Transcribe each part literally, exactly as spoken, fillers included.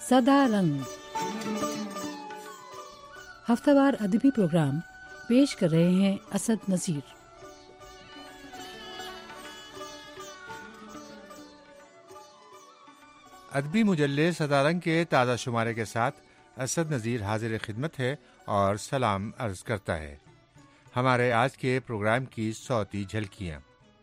सदा रंग हफ्तावार अदबी प्रोग्राम पेश कर रहे हैं असद नज़ीर। अदबी मुजल्ले सदा रंग के ताज़ा शुमारे के साथ असद नज़ीर हाजिर खिदमत है और सलाम अर्ज़ करता है। हमारे आज के प्रोग्राम की सौती झलकियाँ।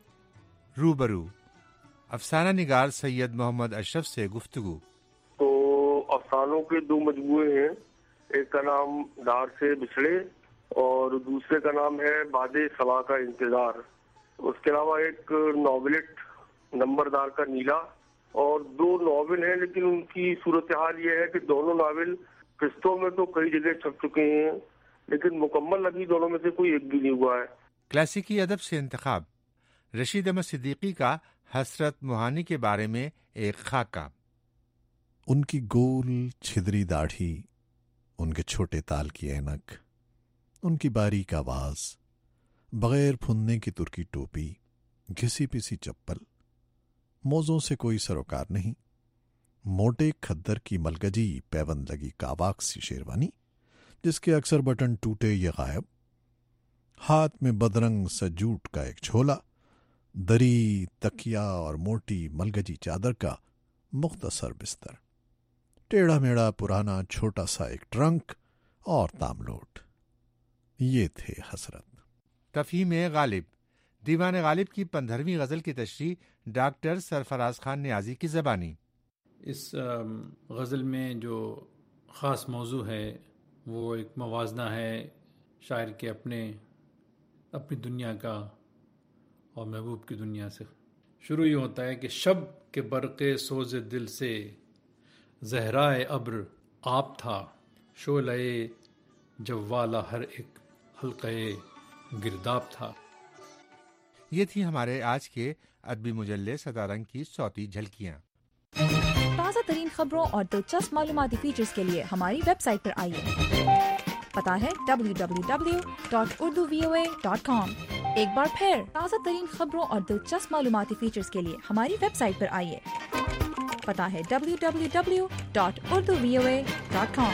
रूबरू अफसाना निगार सैयद मोहम्मद अशरफ से गुफ्तगू। तो अफसानों के दो मजमूए हैं, एक का नाम डार से बिछड़े और दूसरे का नाम है बादे सवा का इंतजार। उसके अलावा एक नॉवेलेट नंबरदार का नीला, और दो नावल हैं, लेकिन उनकी सूरत हाल ये है कि दोनों नावल किस्तों में तो कई जगह छप चुके हैं, लेकिन मुकम्मल अभी दोनों में से कोई एक भी नहीं हुआ है। क्लासिकी अदब से इंतखाब रशीद अहमद सिद्दीकी का हसरत मुहानी के बारे में एक खाका। उनकी गोल छिदरी दाढ़ी, उनके छोटे ताल की ऐनक, उनकी बारीक आवाज, बगैर फुनने की तुर्की टोपी, घिसी पिसी चप्पल, मोज़ों से कोई सरोकार नहीं, मोटे खद्दर की मलगजी पैबंद लगी कावाक सी शेरवानी जिसके अक्सर बटन टूटे या गायब, हाथ में बदरंग सजूट का एक झोला, दरी, तकिया और मोटी मलगजी चादर का मुख्तसर बिस्तर, टेढ़ा मेढ़ा पुराना छोटा सा एक ट्रंक और तामलोट। ये थे हसरत। तफहीम गालिब दीवान गालिब की पंद्रहवीं गज़ल की तशरीह डॉक्टर सरफराज खान नियाज़ी की ज़बानी। इस गज़ल में जो ख़ास मौजू है वो एक मवाजना है शायर के अपने अपनी दुनिया का और महबूब की दुनिया से। शुरू ये होता है कि शब के बरक़े सोज़ दिल से ज़हराए अब्र आप था, शोलए जव्वाला हर एक हल्क़े गिरदाब था। ये थी हमारे आज के अदबी मुजल्ले सदा रंग की सौती झलकियाँ। ताज़ा तरीन खबरों और दिलचस्प मालूमाती फीचर्स के लिए हमारी वेबसाइट पर आइए। पता है W W W dot Urdu V O A dot com. एक बार फिर ताज़ा तरीन खबरों और दिलचस्प मालूमाती फीचर्स के लिए हमारी वेबसाइट पर आइए। पता है W W W dot Urdu V O A dot com.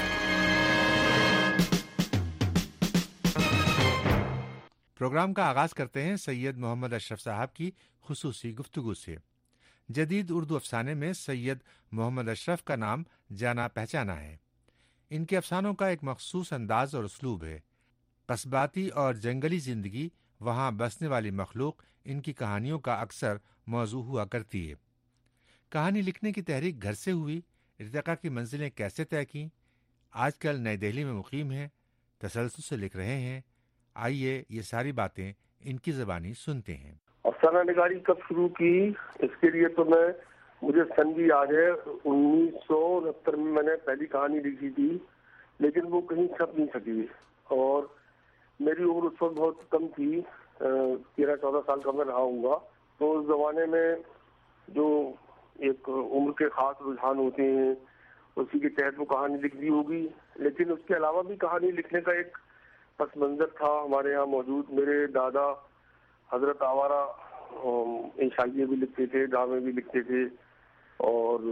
Programme का आगाज़ करते हैं सैयद मोहम्मद अशरफ साहब की खुसूसी गुफ्तगू से। जदीद उर्दू अफसाने में सैयद मोहम्मद अशरफ का नाम जाना पहचाना है। इनके अफसानों का एक मखसूस अंदाज और उसलूब है। कस्बाती और जंगली ज़िंदगी, वहाँ बसने वाली मखलूक इनकी कहानियों का अक्सर मौजू हुआ करती है। कहानी लिखने की तहरीक घर से हुई, इर्तिका की मंजिलें कैसे तय की, आजकल नई दिल्ली में मुकीम हैं, तसलसल से लिख रहे हैं। आइए ये सारी बातें इनकी ज़बानी सुनते हैं। अफसाना निगारी कब शुरू की, इसके लिए तो मैं मुझे सन भी याद है, उन्नीस सौ उनहत्तर में मैंने पहली कहानी लिखी थी, लेकिन वो कहीं छप नहीं सकी और मेरी उम्र उस वक्त बहुत कम थी, तेरह चौदह साल का मैं रहा हूँगा। तो उस जमाने में जो एक उम्र के खास रुझान होते हैं उसी के तहत वो कहानी लिख दी होगी, लेकिन उसके अलावा भी कहानी लिखने का एक पस मंजर था हमारे यहाँ मौजूद। मेरे दादा हजरत आवारा इंशाइये भी लिखते थे, ड्रामे भी लिखते थे और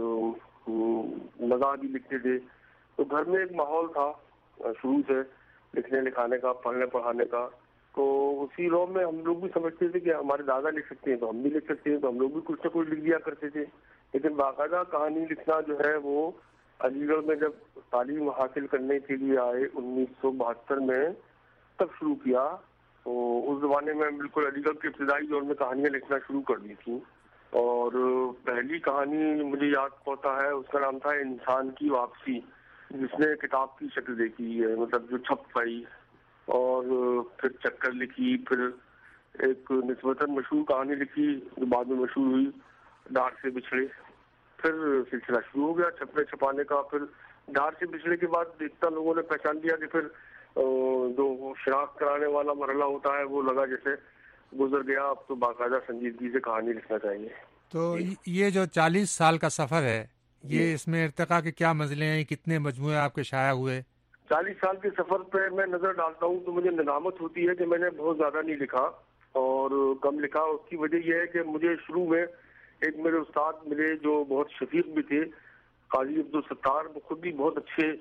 मज़ाह भी लिखते थे। तो घर में एक माहौल था शुरू से लिखने लिखाने का, पढ़ने पढ़ाने का। तो उसी रो में हम लोग भी समझते थे कि हमारे दादा लिख सकते हैं तो हम भी लिख सकते हैं, तो हम लोग भी कुछ ना कुछ लिख दिया करते थे। लेकिन बाकायदा कहानी लिखना जो है वो अलीगढ़ में जब तालीम हासिल करने के लिए आए उन्नीस सौ बहत्तर में, तब शुरू किया। तो उस जमाने में बिल्कुल अलीगढ़ के इब्तिदाई दौर में कहानियाँ लिखना शुरू कर दी थी। और पहली कहानी मुझे याद पड़ता है, उसका नाम था इंसान की वापसी, जिसने किताब की शक्ल देखी है, मतलब जो छप पाई। और फिर चक्कर लिखी, फिर एक निस्बतन मशहूर कहानी लिखी जो बाद में मशहूर हुई, डार से बिछड़े। फिर सिलसिला शुरू हो गया छपने छपाने का। फिर डार से बिछड़े के बाद इतना लोगों ने पहचान लिया कि फिर जो शिनाख्त कराने वाला मरहला होता है वो लगा जैसे गुजर गया, अब तो बाकायदा संजीदगी से कहानी लिखना चाहिए। तो ये जो चालीस साल का सफर है, ये इसमें इर्तिका के क्या मंजिलें हैं, कितने मजमूए आपके शाया हुए? चालीस साल के सफर पे मैं नजर डालता हूँ तो मुझे नदामत होती है कि मैंने बहुत ज्यादा नहीं लिखा और कम लिखा। उसकी वजह यह है कि मुझे शुरू में एक मेरे उस्ताद मिले जो बहुत शफीक भी थे, قاضی عبدالستار خود بھی بہت اچھے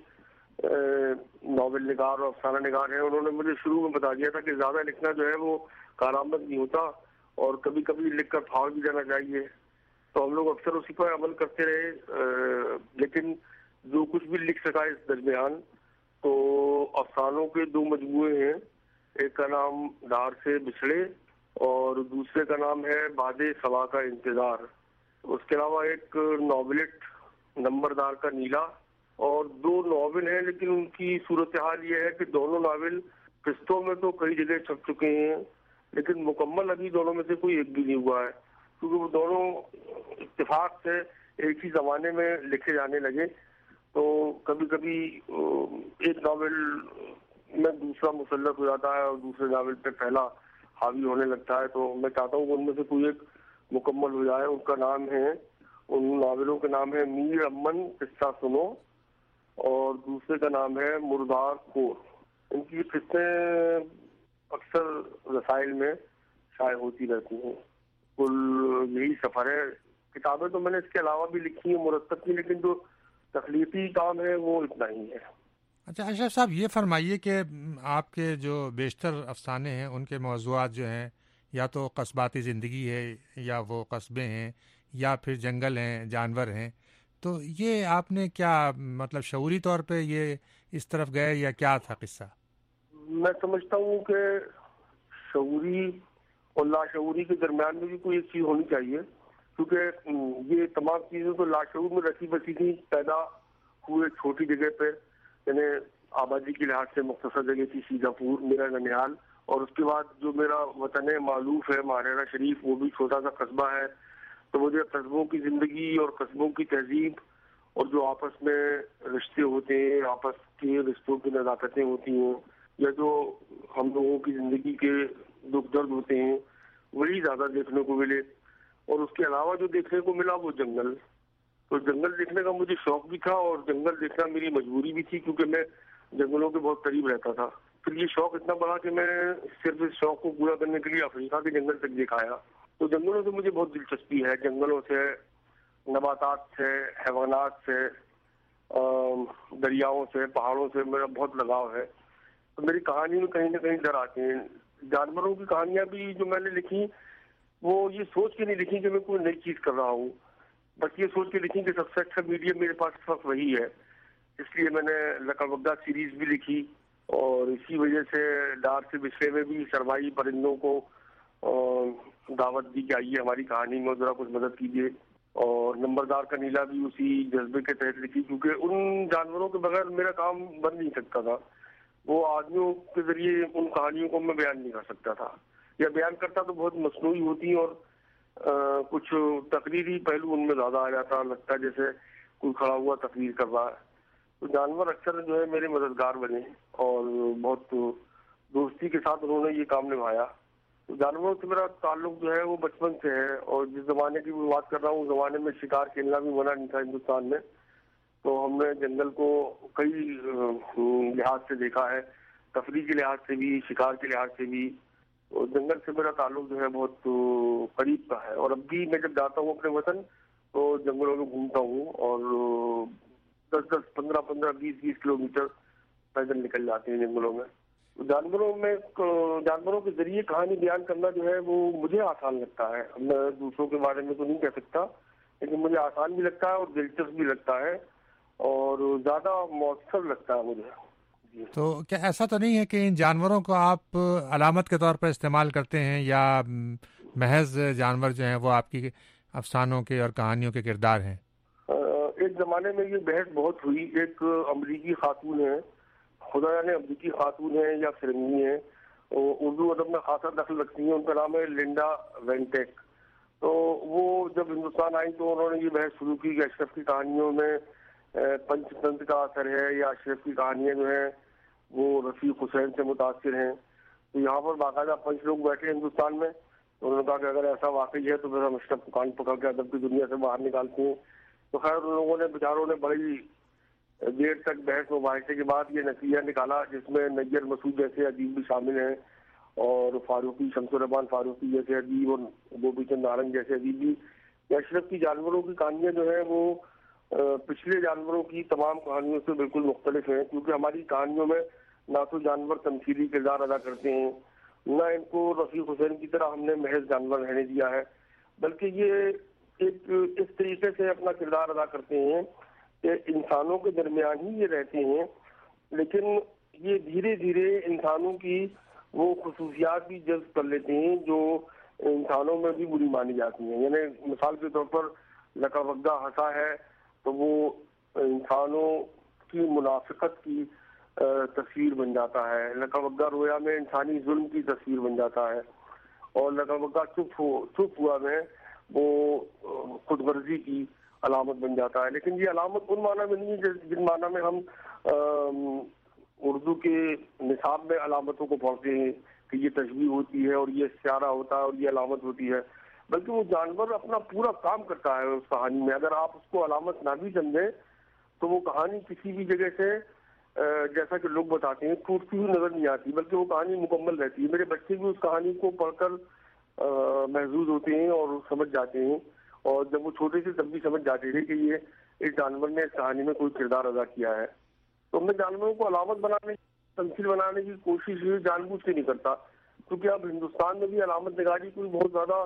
ناول نگار اور افسانہ نگار ہیں. انہوں نے مجھے شروع میں بتا دیا تھا کہ زیادہ لکھنا جو ہے وہ کارآمد نہیں ہوتا اور کبھی کبھی لکھ کر پھاڑ بھی جانا چاہیے. تو ہم لوگ اکثر اسی پر عمل کرتے رہے. لیکن جو کچھ بھی لکھ سکا اس درمیان تو افسانوں کے دو مجموعے ہیں. ایک کا نام ڈار سے بچھڑے اور دوسرے کا نام ہے باد صبا کا انتظار. اس کے علاوہ ایک ناولٹ نمبردار کا نیلا اور دو ناول ہیں، لیکن ان کی صورتحال یہ ہے کہ دونوں ناول قسطوں میں تو کئی جگہ چھپ چکے ہیں لیکن مکمل ابھی دونوں میں سے کوئی ایک بھی نہیں ہوا ہے، کیونکہ وہ دونوں اتفاق سے ایک ہی زمانے میں لکھے جانے لگے. تو کبھی کبھی ایک ناول میں دوسرا مسلط ہو جاتا ہے اور دوسرے ناول پہ پہلا حاوی ہونے لگتا ہے. تو میں چاہتا ہوں کہ ان میں سے کوئی ایک مکمل ہو جائے. ان کا نام ہے ان ناولوں کے نام ہے میر امن قصہ سنو اور دوسرے کا نام ہے مردار خور. ان کی قصیں اکثر رسائل میں شائع ہوتی رہتی ہیں. کل یہی سفر ہے. کتابیں تو میں نے اس کے علاوہ بھی لکھی ہیں مرتب کی، لیکن جو تخلیقی کام ہے وہ اتنا ہی ہے. اچھا اشرف صاحب، یہ فرمائیے کہ آپ کے جو بیشتر افسانے ہیں ان کے موضوعات جو ہیں یا تو قصباتی زندگی ہے یا وہ قصبے ہیں یا پھر جنگل ہیں، جانور ہیں، تو یہ آپ نے کیا مطلب شعوری طور پہ یہ اس طرف گئے یا کیا تھا قصہ؟ میں سمجھتا ہوں کہ شعوری اور لاشعوری کے درمیان میں بھی کوئی ایک چیز ہونی چاہیے، کیونکہ یہ تمام چیزیں تو لاشعور میں رسی بسی تھی. پیدا ہوئے چھوٹی جگہ پہ، یعنی آبادی کے لحاظ سے مختصر جگہ تھی سیدھا پور میرا ننیال، اور اس کے بعد جو میرا وطن معلوف ہے ماہرہ شریف وہ بھی چھوٹا سا قصبہ ہے. تو مجھے قصبوں کی زندگی اور قصبوں کی تہذیب اور جو آپس میں رشتے ہوتے ہیں، آپس کے رشتوں کی نزاکتیں ہوتی ہیں یا جو ہم لوگوں کی زندگی کے دکھ درد ہوتے ہیں وہی زیادہ دیکھنے کو ملے. اور اس کے علاوہ جو دیکھنے کو ملا وہ جنگل. تو جنگل دیکھنے کا مجھے شوق بھی تھا اور جنگل دیکھنا میری مجبوری بھی تھی، کیونکہ میں جنگلوں کے بہت قریب رہتا تھا. پھر یہ شوق اتنا بڑا کہ میں صرف اس شوق کو پورا کرنے کے لیے افریقہ کے جنگل تک دیکھ آیا. تو جنگلوں سے مجھے بہت دلچسپی ہے. جنگلوں سے، نباتات سے، حیوانات سے، دریاؤں سے، پہاڑوں سے میرا بہت لگاؤ ہے. تو میری کہانی میں کہیں نہ کہیں ڈر آتے ہیں. جانوروں کی کہانیاں بھی جو میں نے لکھی وہ یہ سوچ کے نہیں لکھی کہ میں کوئی نئی چیز کر رہا ہوں، بس یہ سوچ کے لکھی کہ سب سے اچھا میڈیم میرے پاس اس وقت وہی ہے. اس لیے میں نے لقبگہ سیریز بھی لکھی اور اسی وجہ سے ڈار سے بچھڑے میں بھی سروائی پرندوں کو دعوت دی کہ آئیے ہماری کہانی میں ذرا کچھ مدد کیجیے. اور نمبردار کا نیلا بھی اسی جذبے کے تحت لکھی، کیونکہ ان جانوروں کے بغیر میرا کام بن نہیں سکتا تھا. وہ آدمیوں کے ذریعے ان کہانیوں کو میں بیان نہیں کر سکتا تھا، یا بیان کرتا تو بہت مصنوعی ہوتی اور آ, کچھ تقریری پہلو ان میں زیادہ آ جاتا، لگتا ہے جیسے کوئی کھڑا ہوا تقریر کر رہا ہے. تو جانور اکثر جو ہے میرے مددگار بنے اور بہت دوستی کے ساتھ انہوں نے یہ کام نبھایا. تو جانوروں سے میرا تعلق جو ہے وہ بچپن سے ہے، اور جس زمانے کی میں بات کر رہا ہوں اس زمانے میں شکار کھیلنا بھی منع نہیں تھا ہندوستان میں. تو ہم نے جنگل کو کئی لحاظ سے دیکھا ہے، تفریح کے لحاظ سے بھی، شکار کے لحاظ سے بھی. اور جنگل سے میرا تعلق جو ہے بہت قریب کا ہے. اور اب بھی میں جب جاتا ہوں اپنے وطن تو جنگلوں میں گھومتا ہوں اور دس دس پندرہ پندرہ بیس بیس کلو میٹر پیدل نکل جاتے ہیں جنگلوں میں. جانوروں میں جانوروں کے ذریعے کہانی بیان کرنا جو ہے وہ مجھے آسان لگتا ہے. میں دوسروں کے بارے میں تو نہیں کہہ سکتا، لیکن مجھے آسان بھی لگتا ہے اور دلچسپ بھی لگتا ہے اور زیادہ مؤثر لگتا ہے مجھے. تو کیا ایسا تو نہیں ہے کہ ان جانوروں کو آپ علامت کے طور پر استعمال کرتے ہیں، یا محض جانور جو ہیں وہ آپ کی افسانوں کے اور کہانیوں کے کردار ہیں؟ ایک زمانے میں یہ بحث بہت ہوئی. ایک امریکی خاتون ہے، خدا جانے امریکی خاتون ہے یا فرنگی ہیں، اردو ادب میں خاصا دخل رکھتی ہیں. ان کا نام ہے لنڈا وینٹیک. تو وہ جب ہندوستان آئی تو انہوں نے یہ بحث شروع کی کہ اشرف کی کہانیوں میں پنچ تنتر کا اثر ہے یا اشرف کی کہانیاں جو ہیں وہ رفیق حسین سے متاثر ہیں. تو یہاں پر باقاعدہ پنچ لوگ بیٹھے ہندوستان میں. تو انہوں نے کہا کہ اگر ایسا واقعی ہے تو پھر ہم اشرف کو کان پکڑ کے ادب کی دنیا سے باہر نکالتے ہیں. تو خیر ان لوگوں نے بیچاروں نے بڑی دیر تک بحث مباحثے کے بعد یہ نتیجہ نکالا، جس میں نیر مسعود جیسے ادیب بھی شامل ہیں اور فاروقی شمس الرحمان فاروقی جیسے ادیب اور گوپی چند نارنگ جیسے ادیب بھی، اشرف کی جانوروں کی کہانیاں جو ہیں وہ پچھلے جانوروں کی تمام کہانیوں سے بالکل مختلف ہیں، کیونکہ ہماری کہانیوں میں نہ تو جانور تمثیلی کردار ادا کرتے ہیں، نہ ان کو رفیق حسین کی طرح ہم نے محض جانور رہنے دیا ہے، بلکہ یہ ایک اس طریقے سے اپنا کردار ادا کرتے ہیں کہ انسانوں کے درمیان ہی یہ رہتے ہیں، لیکن یہ دھیرے دھیرے انسانوں کی وہ خصوصیات بھی جذب کر لیتے ہیں جو انسانوں میں بھی بری مانی جاتی ہیں. یعنی مثال کے طور پر لکا وگا ہنسا ہے تو وہ انسانوں کی منافقت کی تصویر بن جاتا ہے، لکا وگا رویا میں انسانی ظلم کی تصویر بن جاتا ہے، اور لکا وگا چپ ہو چپ ہوا میں وہ خود غرضی کی علامت بن جاتا ہے. لیکن یہ علامت ان معنی میں نہیں ہے جن معنی میں ہم اردو کے نصاب میں علامتوں کو پڑھتے ہیں کہ یہ تشبیہ ہوتی ہے اور یہ اشارہ ہوتا ہے اور یہ علامت ہوتی ہے، بلکہ وہ جانور اپنا پورا کام کرتا ہے اس کہانی میں. اگر آپ اس کو علامت نہ بھی سمجھیں تو وہ کہانی کسی بھی جگہ سے جیسا کہ لوگ بتاتے ہیں ٹوٹتی ہوئی نظر نہیں آتی، بلکہ وہ کہانی مکمل رہتی ہے. میرے بچے بھی اس کہانی کو پڑھ کر محظوظ ہوتے ہیں اور سمجھ جاتے ہیں، اور جب وہ چھوٹے سے تب بھی سمجھ جاتے تھے کہ یہ اس جانور نے اس کہانی میں کوئی کردار ادا کیا ہے. تو میں جانوروں کو علامت بنانے تمثیل بنانے کی کوشش جان بوجھ کے نہیں کرتا، کیونکہ اب ہندوستان میں بھی علامت نگاری کوئی بہت زیادہ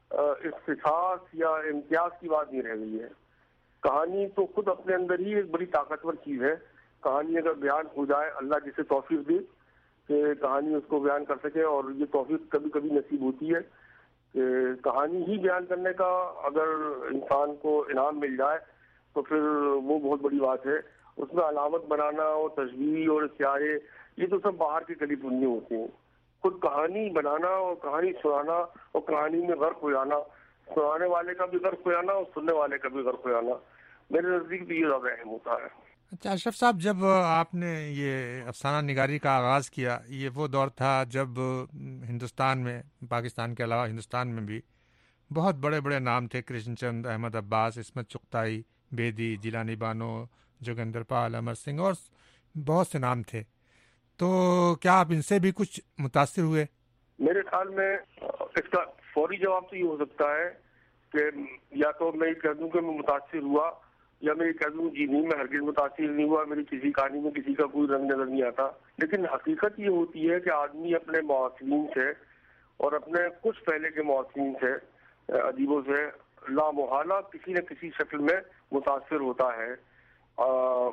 اختصاص یا امتیاز کی بات نہیں رہ گئی ہے. کہانی تو خود اپنے اندر ہی ایک بڑی طاقتور چیز ہے. کہانی اگر بیان ہو جائے، اللہ جسے توفیق دے کہ کہانی اس کو بیان کر سکے، اور یہ توفیق کبھی کبھی نصیب ہوتی ہے کہ کہانی ہی بیان کرنے کا اگر انسان کو انعام مل جائے تو پھر وہ بہت بڑی بات ہے. اس میں علامت بنانا اور تشبیہ اور اشارے یہ تو سب باہر کے کلی پنجے ہوتے ہیں. خود کہانی بنانا اور کہانی سنانا اور کہانی میں غرق ہو جانا، سنانے والے کا بھی غرق ہو جانا اور سننے والے کا بھی غرق ہو جانا، میرے نزدیک بھی یہ زیادہ اہم ہوتا ہے. اچھا اشرف صاحب، جب آپ نے یہ افسانہ نگاری کا آغاز کیا، یہ وہ دور تھا جب ہندوستان میں، پاکستان کے علاوہ ہندوستان میں بھی بہت بڑے بڑے نام تھے، کرشن چند، احمد عباس، عصمت چغتائی، بیدی، جیلانی بانو، جوگندر پال، امر سنگھ اور بہت سے نام تھے. تو کیا آپ ان سے بھی کچھ متاثر ہوئے؟ میرے خیال میں اس کا فوری جواب تو یہ ہو سکتا ہے کہ یا تو میں یہ کہہ دوں کہ میں متاثر ہوا، یا میں یہ کہہ دوں جی نہیں، میں ہرگز متاثر نہیں ہوا، میری کسی کہانی میں کسی کا کوئی رنگ نظر نہیں آتا. لیکن حقیقت یہ ہوتی ہے کہ آدمی اپنے معاصرین سے اور اپنے کچھ پہلے کے معاصرین سے، ادیبوں سے لامحالہ کسی نہ کسی شکل میں متاثر ہوتا ہے. آ,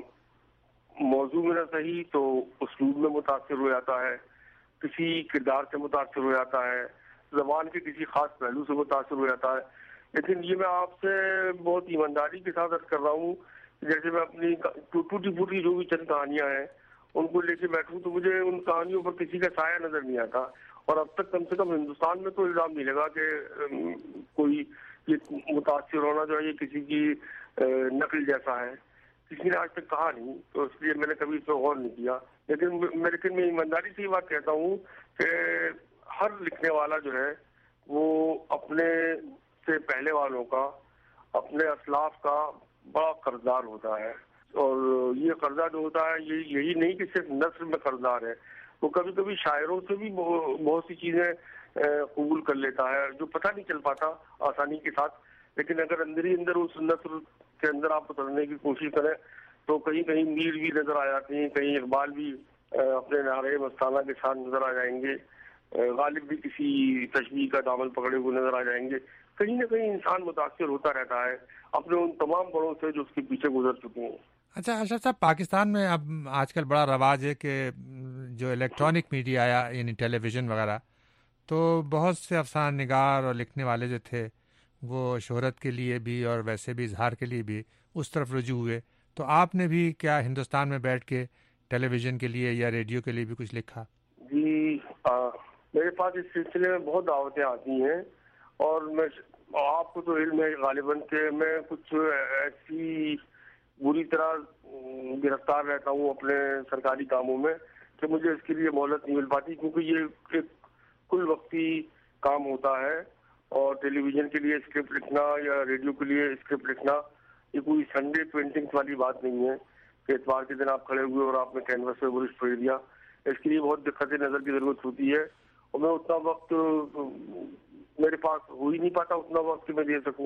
موضوع میں نہ صحیح تو اسلوب میں متاثر ہو جاتا ہے، کسی کردار سے متاثر ہو جاتا ہے، زبان کے کسی خاص پہلو سے متاثر ہو جاتا ہے. لیکن یہ میں آپ سے بہت ایمانداری کے ساتھ عرض کر رہا ہوں، جیسے میں اپنی ٹوٹی پھوٹی جو بھی چند کہانیاں ہیں ان کو لے کے بیٹھوں تو مجھے ان کہانیوں پر کسی کا سایہ نظر نہیں آتا. اور اب تک کم سے کم ہندوستان میں تو الزام نہیں لگا کہ کوئی یہ متاثر ہونا جو ہے یہ کسی کی نقل جیسا ہے. کسی نے آج تک کہا نہیں، تو اس لیے میں نے کبھی اس پہ غور نہیں کیا. لیکن لیکن میں ایمانداری سے یہ بات کہتا ہوں کہ ہر لکھنے والا جو ہے وہ اپنے سے پہلے والوں کا، اپنے اسلاف کا بڑا قرضدار ہوتا ہے. اور یہ قرضہ جو ہوتا ہے یہ یہی نہیں کہ صرف نثر میں قرضدار ہے، وہ کبھی کبھی شاعروں سے بھی بہت سی چیزیں قبول کر لیتا ہے جو پتہ نہیں چل پاتا آسانی کے ساتھ. لیکن اگر اندر ہی اندر اس نثر کے اندر آپ اترنے کی کوشش کریں تو کہیں کہیں میر بھی نظر آ جاتے ہیں، کہیں اقبال بھی اپنے نعرے مستانہ کے ساتھ نظر آ جائیں گے، غالب بھی کسی تشبیہ کا دامن پکڑے ہوئے نظر آ جائیں گے. کہیں نہ کہیں انسان متاثر ہوتا رہتا ہے اپنے ان تمام بڑوں سے جو اس کے پیچھے گزر چکے ہیں. اچھا اشرف صاحب، پاکستان میں اب آج کل بڑا رواج ہے کہ جو الیکٹرانک میڈیا آیا، یعنی ٹیلی ویژن وغیرہ، تو بہت سے افسانہ نگار اور لکھنے والے جو تھے وہ شہرت کے لیے بھی اور ویسے بھی اظہار کے لیے بھی اس طرف رجوع ہوئے. تو آپ نے بھی کیا ہندوستان میں بیٹھ کے ٹیلی ویژن کے لیے یا ریڈیو کے لیے بھی کچھ لکھا؟ جی آ, میرے پاس اس سلسلے میں بہت دعوتیں آتی ہیں، اور میں آپ کو تو علم ہے غالباً کہ میں کچھ ایسی بری طرح گرفتار رہتا ہوں اپنے سرکاری کاموں میں کہ مجھے اس کے لیے مہلت نہیں مل پاتی، کیونکہ یہ ایک کل وقتی کام ہوتا ہے. اور ٹیلی ویژن کے لیے اسکرپٹ لکھنا یا ریڈیو کے لیے اسکرپٹ لکھنا یہ کوئی سنڈے پینٹنگ والی بات نہیں ہے کہ اتوار کے دن آپ کھڑے ہوئے اور آپ نے کینوس پہ برش پھیر دیا. اس کے لیے بہت دقت نظر کی ضرورت ہوتی ہے، اور میں اتنا وقت میرے پاس ہو ہی نہیں پاتا اتنا وقت کہ میں دے سکوں.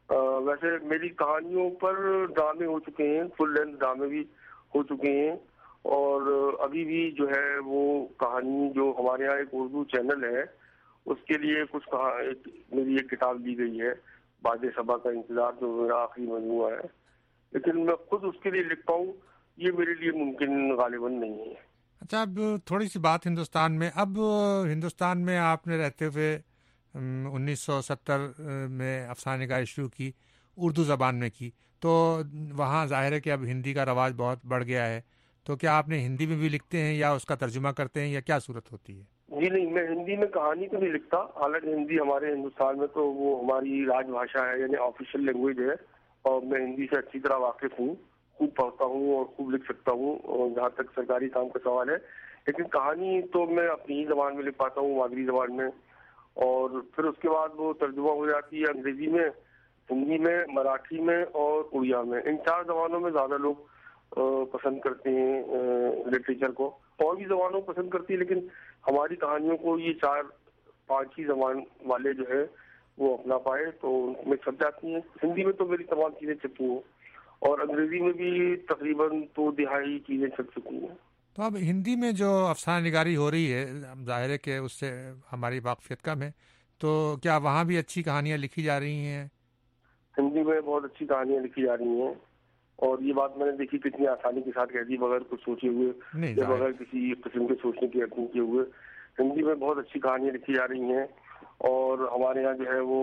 ویسے میری کہانیوں پر ڈرامے ہو چکے ہیں، فل لینتھ ڈرامے بھی ہو چکے ہیں، اور ابھی بھی جو ہے وہ کہانی جو ہمارے یہاں ایک اردو چینل ہے اس کے لیے کچھ کہا ایک میری ایک کتاب دی گئی ہے، باد صبا کا انتظار، جو میرا آخری مجموعہ ہے، لیکن میں خود اس کے لیے لکھ پاؤں یہ میرے لیے ممکن غالباً نہیں ہے۔ اچھا، اب تھوڑی سی بات ہندوستان میں، اب ہندوستان میں آپ نے رہتے ہوئے انیس سو ستر میں افسانہ نگاری شروع کی، اردو زبان میں کی، تو وہاں ظاہر ہے کہ اب ہندی کا رواج بہت بڑھ گیا ہے، تو کیا آپ نے ہندی میں بھی لکھتے ہیں یا اس کا ترجمہ کرتے ہیں یا کیا صورت ہوتی ہے؟ جی نہیں، میں ہندی میں کہانی تو نہیں لکھتا، حالانکہ ہندی ہمارے ہندوستان میں تو وہ ہماری راج بھاشا ہے، یعنی آفیشیل لینگویج ہے، اور میں ہندی سے اچھی طرح واقف ہوں، خوب پڑھتا ہوں اور خوب لکھ سکتا ہوں، اور جہاں تک سرکاری کام کا سوال ہے، لیکن کہانی تو میں اپنی ہی زبان میں لکھ پاتا ہوں، مادری زبان میں، اور پھر اس کے بعد وہ ترجمہ ہو جاتی ہے انگریزی میں، ہندی میں، مراٹھی میں اور اڑیا میں۔ ان چار زبانوں میں زیادہ لوگ پسند کرتے ہیں لٹریچر کو، اور بھی زبانوں کو پسند کرتی ہے، لیکن ہماری کہانیوں کو یہ چار پانچ ہی زبان والے جو ہے وہ اپنا پائے تو ان میں چھپ جاتی ہیں۔ ہندی میں تو میری تمام چیزیں چھپی ہیں، اور انگریزی میں بھی تقریباً دو دہائی چیزیں چھپ چکی ہیں۔ تو اب ہندی میں جو افسانہ نگاری ہو رہی ہے، ظاہر ہے کہ اس سے ہماری واقفیت کم ہے، تو کیا وہاں بھی اچھی کہانیاں لکھی جا رہی ہیں؟ ہندی میں بہت اچھی کہانیاں لکھی جا رہی ہیں، اور یہ بات میں نے دیکھی کتنی آسانی کے ساتھ کہہ دی، بغیر کچھ سوچے ہوئے یا بغیر کسی قسم کے سوچنے کی یقین کیے ہوئے۔ ہندی میں بہت اچھی کہانیاں لکھی جا رہی ہیں، اور ہمارے یہاں جو ہے وہ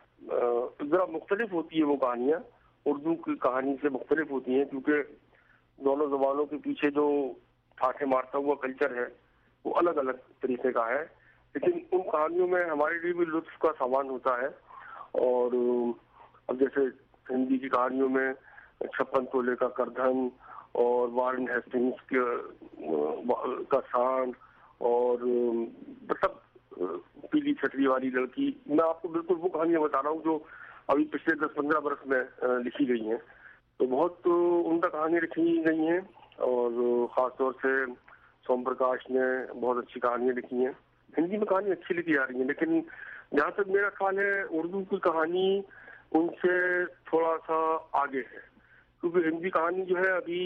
ذرا مختلف ہوتی ہے وہ کہانیاں، اردو کی کہانی سے مختلف ہوتی ہیں، کیونکہ دونوں زبانوں کے پیچھے جو ٹھاٹھے مارتا ہوا کلچر ہے وہ الگ الگ طریقے کا ہے، لیکن ان کہانیوں میں ہمارے لیے بھی لطف کا سامان ہوتا ہے۔ اور اب جیسے ہندی کی کہانیوں میں چھپن تولے کا کردھن، اور وارن ہیسٹنگس کا سانڈ، اور مطلب پیلی چھتری والی لڑکی، میں آپ کو بالکل وہ کہانیاں بتا رہا ہوں جو ابھی پچھلے دس پندرہ برس میں لکھی گئی ہیں، تو بہت عمدہ کہانیاں لکھی گئی ہیں، اور خاص طور سے سوم پرکاش نے بہت اچھی کہانیاں لکھی ہیں۔ ہندی میں کہانی اچھی لکھی جا رہی ہیں، لیکن جہاں تک میرا خیال ہے اردو کی کہانی ان سے تھوڑا سا آگے ہے، کیونکہ ہندی کہانی جو ہے ابھی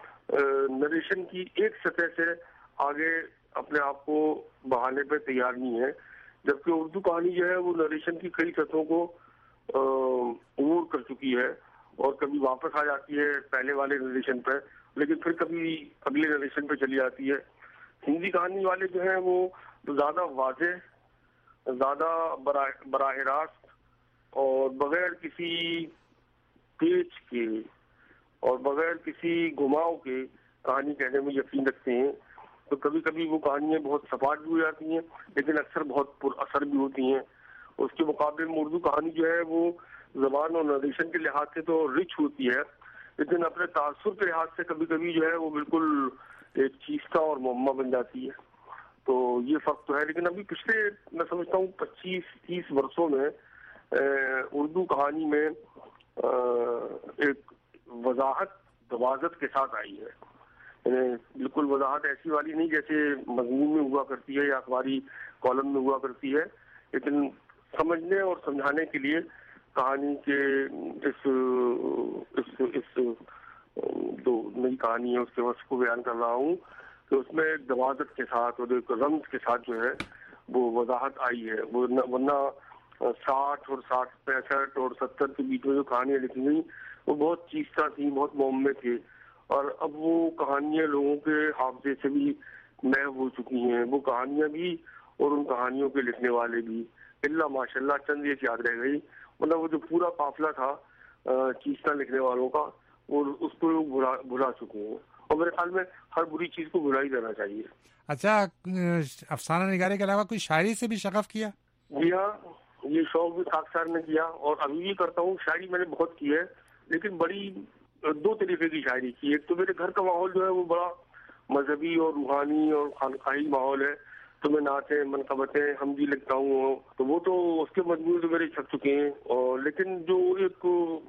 نریشن کی ایک سطح سے آگے اپنے آپ کو بڑھانے پہ تیار نہیں ہے، جبکہ اردو کہانی جو ہے وہ نریشن کی کئی سطحوں کو عبور کر چکی ہے، اور کبھی واپس آ جاتی ہے پہلے والے نریشن پہ، لیکن پھر کبھی اگلے نریشن پہ چلی جاتی ہے۔ ہندی کہانی والے جو ہیں وہ زیادہ واضح، زیادہ براہ راست اور بغیر کسی پیچ کے اور بغیر کسی گھماؤ کے کہانی کہنے میں یقین رکھتے ہیں، تو کبھی کبھی وہ کہانیاں بہت سپاٹ بھی ہو جاتی ہیں، لیکن اکثر بہت پر اثر بھی ہوتی ہیں۔ اس کے مقابلے میں اردو کہانی جو ہے وہ زبان اور نریشن کے لحاظ سے تو رچ ہوتی ہے، لیکن اپنے تاثر کے لحاظ سے کبھی کبھی جو ہے وہ بالکل ایک چیستہ اور معمہ بن جاتی ہے، تو یہ فرق تو ہے۔ لیکن ابھی پچھلے میں سمجھتا ہوں پچیس تیس برسوں میں اردو کہانی میں ایک وضاحت دوازت کے ساتھ آئی ہے، یعنی بالکل وضاحت ایسی والی نہیں جیسے مضمون میں ہوا کرتی ہے یا اخباری کالم میں ہوا کرتی ہے، لیکن سمجھنے اور سمجھانے کے لیے کہانی کے اس اس اس جو نئی کہانی ہے اس کے وصف کو بیان کر رہا ہوں کہ اس میں ایک دوازت کے ساتھ اور ایک رمز کے ساتھ جو ہے وہ وضاحت آئی ہے، وہ ورنہ ساٹھ اور ساٹھ پینسٹھ اور ستر کے بیچ میں جو کہانیاں لکھی گئی وہ بہت چیستہ تھیں، بہت معمے تھے، اور اب وہ کہانیاں لوگوں کے حافظے سے بھی محو ہو چکی ہیں، وہ کہانیاں بھی اور ان کہانیوں کے لکھنے والے بھی، اللہ ماشاء اللہ چند ایک یاد رہ گئی، مطلب وہ جو پورا قافلہ تھا چیستہ لکھنے والوں کا وہ اس کو لوگ بھلا بھلا چکے ہیں، اور میرے خیال میں ہر بری چیز کو بھلا ہی دینا چاہیے۔ اچھا، افسانہ نگاری کے علاوہ کوئی شاعری سے بھی شغف کیا؟ جی ہاں، یہ شوق بھی خاکسار نے کیا، اور ابھی بھی کرتا ہوں۔ شاعری میں نے بہت کی ہے، لیکن بڑی دو طریقے کی شاعری کی۔ ایک تو میرے گھر کا ماحول جو ہے وہ بڑا مذہبی اور روحانی اور خانقاہی ماحول ہے، تو میں نعتیں منقبتیں حمدی لکھتا ہوں، تو وہ تو اس کے مجموعے تو میرے چھپ چکے ہیں، اور لیکن جو ایک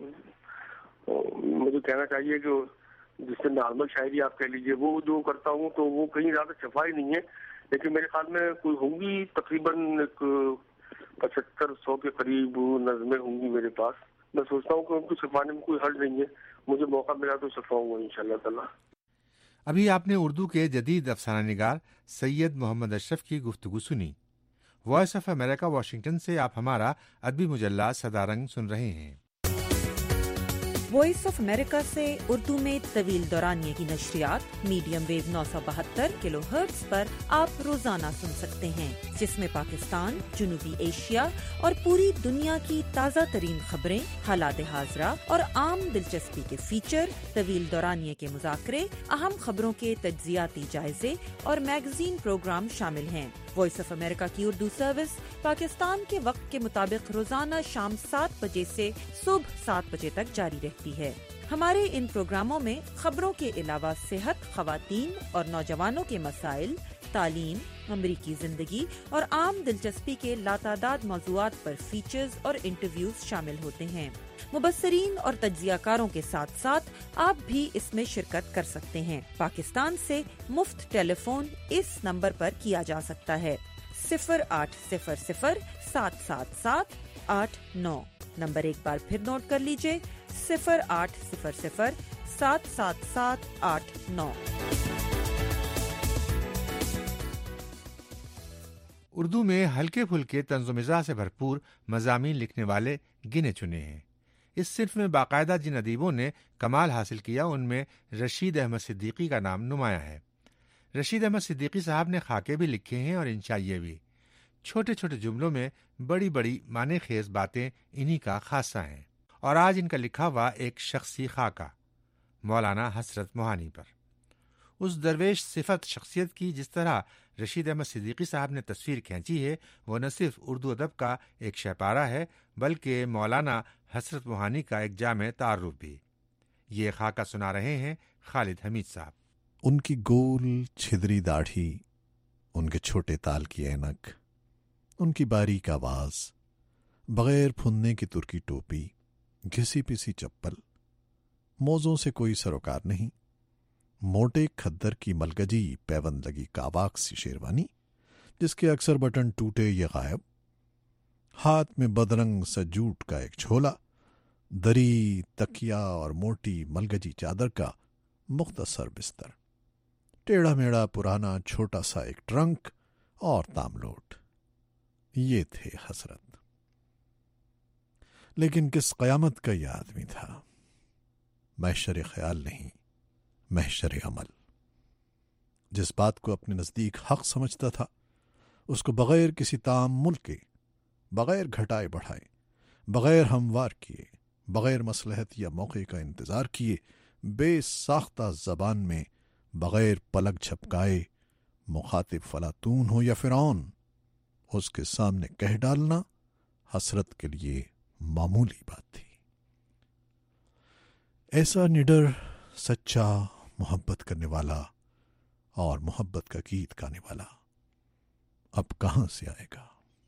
مجھے کہنا چاہیے کہ جس سے نارمل شاعری آپ کہہ لیجیے وہ جو کرتا ہوں تو وہ کہیں زیادہ چھپائی نہیں ہے، لیکن میرے خیال میں کوئی ہوں گی تقریباً ایک پچہتر سو کے قریب نظمیں ہوں گی میرے پاس، میں سوچتا ہوں کہ ان کو چھپانے میں کوئی حل نہیں ہے. مجھے موقع ملا تو چھپاؤں گا انشاءاللہ تعالیٰ. ابھی آپ نے اردو کے جدید افسانہ نگار سید محمد اشرف کی گفتگو سنی. وائس آف امریکہ واشنگٹن سے آپ ہمارا ادبی مجلہ صدارنگ سن رہے ہیں. وائس آف امریکہ سے اردو میں طویل دورانیے کی نشریات میڈیم ویو نو سو بہتر کلو ہرٹز پر آپ روزانہ سن سکتے ہیں، جس میں پاکستان، جنوبی ایشیا اور پوری دنیا کی تازہ ترین خبریں، حالات حاضرہ اور عام دلچسپی کے فیچر، طویل دورانیے کے مذاکرے، اہم خبروں کے تجزیاتی جائزے اور میگزین پروگرام شامل ہیں. وائس آف امریکہ کی اردو سروس پاکستان کے وقت کے مطابق روزانہ شام سات بجے سے صبح سات بجے تک جاری رہتی ہے. ہمارے ان پروگراموں میں خبروں کے علاوہ صحت، خواتین اور نوجوانوں کے مسائل، تعلیم، امریکی زندگی اور عام دلچسپی کے لاتعداد موضوعات پر فیچرز اور انٹرویوز شامل ہوتے ہیں. مبصرین اور تجزیہ کاروں کے ساتھ ساتھ آپ بھی اس میں شرکت کر سکتے ہیں. پاکستان سے مفت ٹیلی فون اس نمبر پر کیا جا سکتا ہے صفر آٹھ صفر صفر سات سات سات آٹھ نو. نمبر ایک بار پھر نوٹ کر لیجئے، صفر آٹھ صفر صفر سات سات سات آٹھ نو. اردو میں ہلکے پھلکے طنز و مزاح سے بھرپور مضامین لکھنے والے گنے چنے ہیں. اس صنف میں باقاعدہ جن ادیبوں نے کمال حاصل کیا ان میں رشید احمد صدیقی کا نام نمایاں ہے. رشید احمد صدیقی صاحب نے خاکے بھی لکھے ہیں اور انشائیے بھی. چھوٹے چھوٹے جملوں میں بڑی بڑی معنی خیز باتیں انہی کا خاصہ ہیں. اور آج ان کا لکھا ہوا ایک شخصی خاکہ مولانا حسرت موہانی پر. اس درویش صفت شخصیت کی جس طرح رشید احمد صدیقی صاحب نے تصویر کھینچی ہے، وہ نہ صرف اردو ادب کا ایک شہپارہ ہے بلکہ مولانا حسرت موہانی کا ایک جامع تعارف بھی. یہ خاکہ سنا رہے ہیں خالد حمید صاحب. ان کی گول چھدری داڑھی، ان کے چھوٹے تال کی اینک، ان کی باریک آواز، بغیر پھننے کی ترکی ٹوپی، گھسی پسی چپل، موزوں سے کوئی سروکار نہیں، موٹے کھدر کی ملگجی پیوند لگی کاواک سی شیروانی جس کے اکثر بٹن ٹوٹے یا غائب، ہاتھ میں بدرنگ سجوٹ کا ایک جھولا، دری، تکیا اور موٹی ملگجی چادر کا مختصر بستر، ٹیڑھا میڑا پرانا چھوٹا سا ایک ٹرنک اور تاملوٹ. یہ تھے حسرت. لیکن کس قیامت کا یہ آدمی تھا. محشر خیال نہیں، محشر عمل. جس بات کو اپنے نزدیک حق سمجھتا تھا اس کو بغیر کسی تعامل کے، بغیر گھٹائے بڑھائے، بغیر ہموار کیے، بغیر مصلحت یا موقع کا انتظار کیے، بے ساختہ زبان میں بغیر پلک جھپکائے، مخاطب فلاطون ہو یا فرعون، اس کے سامنے کہہ ڈالنا حسرت کے لیے معمولی بات تھی. ایسا نڈر، سچا، محبت کرنے والا اور محبت کا گیت گانے والا اب کہاں سے آئے گا؟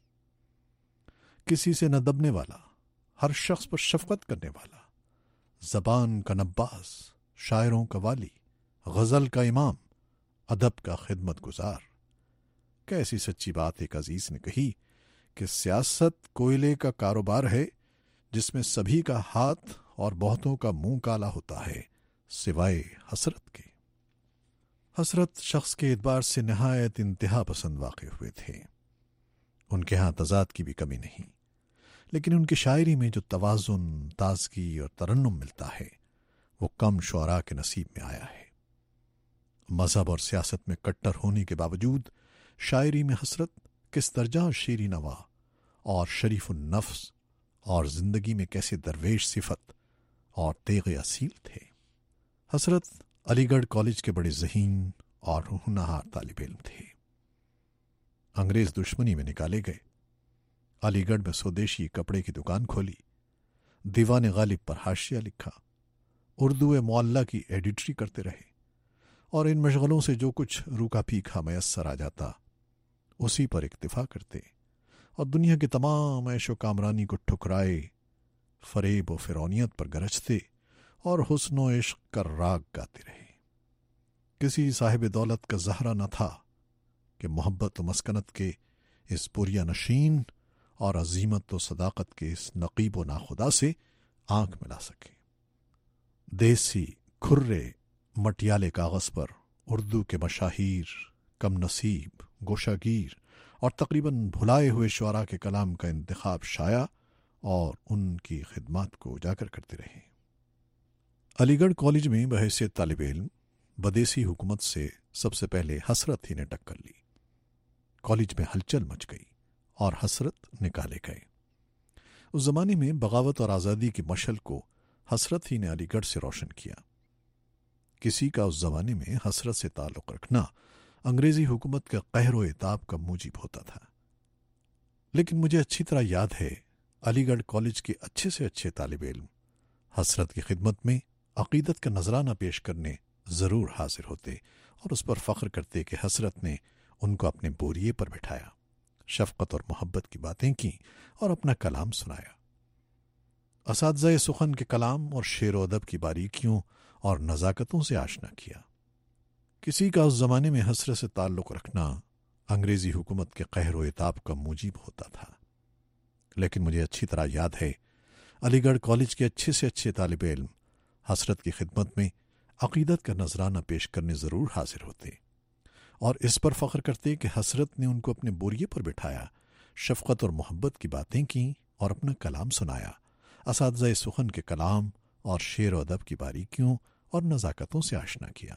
کسی سے نہ دبنے والا، ہر شخص پر شفقت کرنے والا، زبان کا نباز، شاعروں کا والی، غزل کا امام، ادب کا خدمت گزار. کیسی سچی بات ایک عزیز نے کہی کہ سیاست کوئلے کا کاروبار ہے جس میں سبھی کا ہاتھ اور بہتوں کا منہ کالا ہوتا ہے سوائے حسرت کے. حسرت شخص کے اعتبار سے نہایت انتہا پسند واقع ہوئے تھے. ان کے ہاں تضاد کی بھی کمی نہیں، لیکن ان کی شاعری میں جو توازن، تازگی اور ترنم ملتا ہے وہ کم شعراء کے نصیب میں آیا ہے. مذہب اور سیاست میں کٹر ہونے کے باوجود شاعری میں حسرت کس درجہ شیریں نوا اور شریف النفس اور زندگی میں کیسے درویش صفت اور تیغ اصیل تھے. حسرت علی گڑھ کالج کے بڑے ذہین اور ہونہار طالب علم تھے. انگریز دشمنی میں نکالے گئے، علی گڑھ میں سودیشی کپڑے کی دکان کھولی، دیوان غالب پر حاشیہ لکھا، اردو معلّہ کی ایڈیٹری کرتے رہے، اور ان مشغلوں سے جو کچھ روکا پھیکا میسر آ جاتا اسی پر اکتفا کرتے اور دنیا کے تمام عیش و کامرانی کو ٹھکرائے فریب و فرعونیت پر گرجتے اور حسن و عشق کا راگ گاتے رہے. کسی صاحب دولت کا زہرہ نہ تھا کہ محبت و مسکنت کے اس پوریا نشین اور عظیمت و صداقت کے اس نقیب و ناخدا سے आंख मिला सके। देसी खुर्रे मटियाले कागज पर उर्दू के मशाहीर, कम नसीब, गोशागीर और तकरीबन भुलाए हुए शुआरा के कलाम का इंतखाब शाया और उनकी खिदमत को उजागर करते रहे। अलीगढ़ कॉलेज में बहैसियत तालिब इल्म बदेसी हुकूमत से सबसे पहले हसरत ही ने टक्कर ली। कॉलेज में हलचल मच गई और हसरत निकाले गए। उस जमाने में बगावत और आज़ादी की मशल को हसरत ही ने अलीगढ़ से रोशन किया। किसी का उस जमाने में हसरत से ताल्लुक़ रखना अंग्रेजी हुकूमत का कहर व इताब का मूजिब होता था। लेकिन मुझे अच्छी तरह याद है अलीगढ़ कॉलेज के अच्छे से अच्छे तालिब इल्म हसरत की खिदमत में अकीदत का नजराना पेश करने ज़रूर हाजिर होते और उस पर फ़ख्र करते कि हसरत ने उनको अपने बोरिए पर बिठाया, शफ़क़त और मोहब्बत की बातें की और अपना कलाम सुनाया। असातिज़ा सुखन के कलाम और शेर व अदब की बारीकियों और नज़ाकतों से आशना किया। किसी का उस ज़माने में हसरत से ताल्लुक़ रखना अंग्रेज़ी हुकूमत के कहर व इताब का मूजिब होता था। लेकिन मुझे अच्छी तरह याद है अलीगढ़ कॉलेज के अच्छे से अच्छे तालिब इल्म हसरत की खिदमत में अकीदत का नजराना पेश करने ज़रूर हाजिर होते और इस पर फ़ख्र करते कि हसरत ने उनको अपने बोरिए पर बिठाया, शफ़क़त और मोहब्बत की बातें की और अपना कलाम सुनाया। असातिज़ा सुखन के कलाम और शेर व अदब की बारीकियों और नज़ाकतों से आशना किया।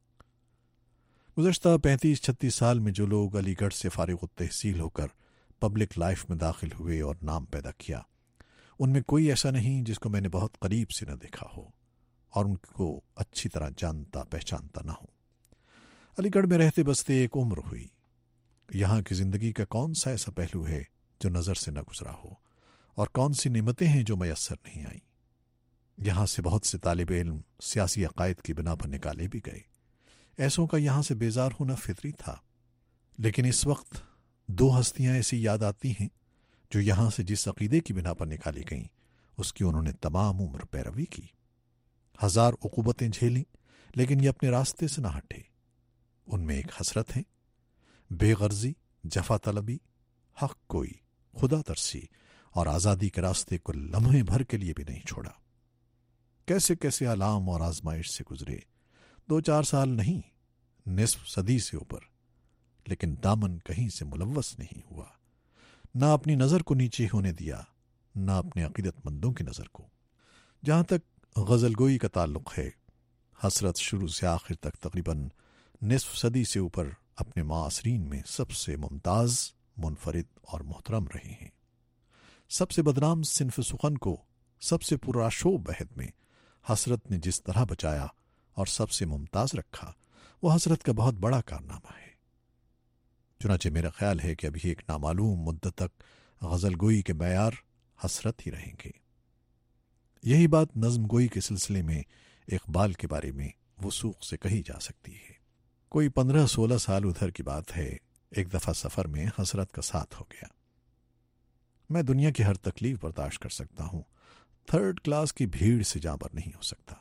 गुज़श्ता पैंतीस छत्तीस साल में जो लोग अलीगढ़ से फारिग़ तहसील होकर पब्लिक लाइफ में दाखिल हुए और नाम पैदा किया, उनमें कोई ऐसा नहीं जिसको मैंने बहुत करीब से न देखा हो और उनको अच्छी तरह जानता पहचानता ना हो। अलीगढ़ में रहते बसते एक उम्र हुई। यहाँ की ज़िंदगी का कौन सा ऐसा पहलू है जो नज़र से न गुजरा हो और कौन सी नेमतें हैं जो मैसर नहीं आई। यहाँ से बहुत से तालिब इल्म सियासी अकायद की बिना पर निकाले भी गए। ऐसों का यहाँ से बेजार होना फितरी था। लेकिन इस वक्त दो हस्तियाँ ऐसी याद आती हैं जो यहाँ से जिस अकीदे की बिना पर निकाली गईं उसकी उन्होंने तमाम उम्र पैरवी की। हजार उक़ूबतें झेलीं लेकिन ये अपने रास्ते से न हटे। उनमें एक हसरत है, बेगर्जी, जफा तलबी, हक कोई, खुदा तरसी और आज़ादी के रास्ते को लम्हे भर के लिए भी नहीं छोड़ा। कैसे कैसे आलाम और आजमाइश से गुजरे, दो चार साल नहीं, निस्फ सदी से ऊपर, लेकिन दामन कहीं से मुलव्वस नहीं हुआ। ना अपनी नज़र को नीचे होने दिया, ना अपने अकीदतमंदों की नज़र को। जहाँ तक गज़लगोई का ताल्लुक़ है, हसरत शुरू से आखिर तक तकरीबन निस्फ सदी से ऊपर अपने मासरीन में सबसे मुमताज़, मुनफरिद और मोहतरम रहे हैं। सबसे बदनाम सिन्फ सुखन को सबसे पुराशोब बहद में हसरत ने जिस तरह बचाया और सबसे मुमताज़ रखा, वो हसरत का बहुत बड़ा कारनामा है। चुनांचे मेरा ख्याल है कि अभी एक नामालूम मुद्दत तक गज़लगोई के मैयार हसरत ही रहेंगे। यही बात नज़्म गोई के सिलसिले में इक़बाल के बारे में वसूख से कही जा सकती है। कोई पंद्रह सोलह साल उधर की बात है, एक दफ़ा सफ़र में हसरत का साथ हो गया। मैं दुनिया की हर तकलीफ बर्दाश्त कर सकता हूँ, थर्ड क्लास की भीड़ से जाबर नहीं हो सकता।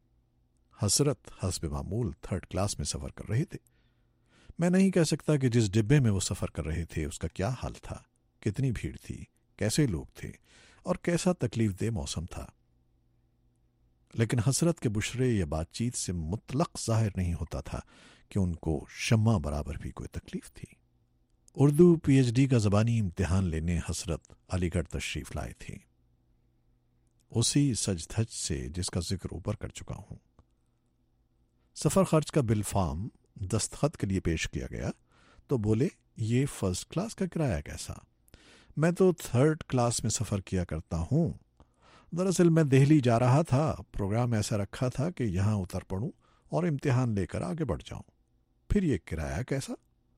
हसरत हस्ब मामूल थर्ड क्लास में सफ़र कर रहे थे। मैं नहीं कह सकता कि जिस डिब्बे में वो सफ़र कर रहे थे उसका क्या हाल था, कितनी भीड़ थी, कैसे लोग थे और कैसा तकलीफ दे मौसम था। लेकिन हसरत के बुशरे या बातचीत से मुतलक ज़ाहिर नहीं होता था कि उनको शम्मा बराबर भी कोई तकलीफ थी। उर्दू पीएचडी का ज़बानी इम्तिहान लेने हसरत अलीगढ़ तशरीफ़ लाए थे, उसी सज धज से जिसका जिक्र ऊपर कर चुका हूँ। सफ़र खर्च का बिल फार्म दस्तखत के लिए पेश किया गया तो बोले, ये फर्स्ट क्लास का किराया कैसा? मैं तो थर्ड क्लास में सफ़र किया करता हूँ। दरअसल मैं दिल्ली जा रहा था, प्रोग्राम ऐसा रखा था कि यहाँ उतर पड़ूँ और इम्तिहान लेकर आगे बढ़ जाऊँ। फिर ये किराया कैसा?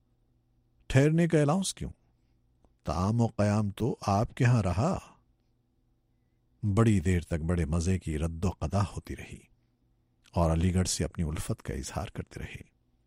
ठहरने का अलाउंस क्यों? ताम और क़याम तो आपके यहाँ रहा। बड़ी देर तक बड़े मज़े की रद्दो क़दा होती रही और अलीगढ़ से अपनी उल्फत का इजहार करते रहे।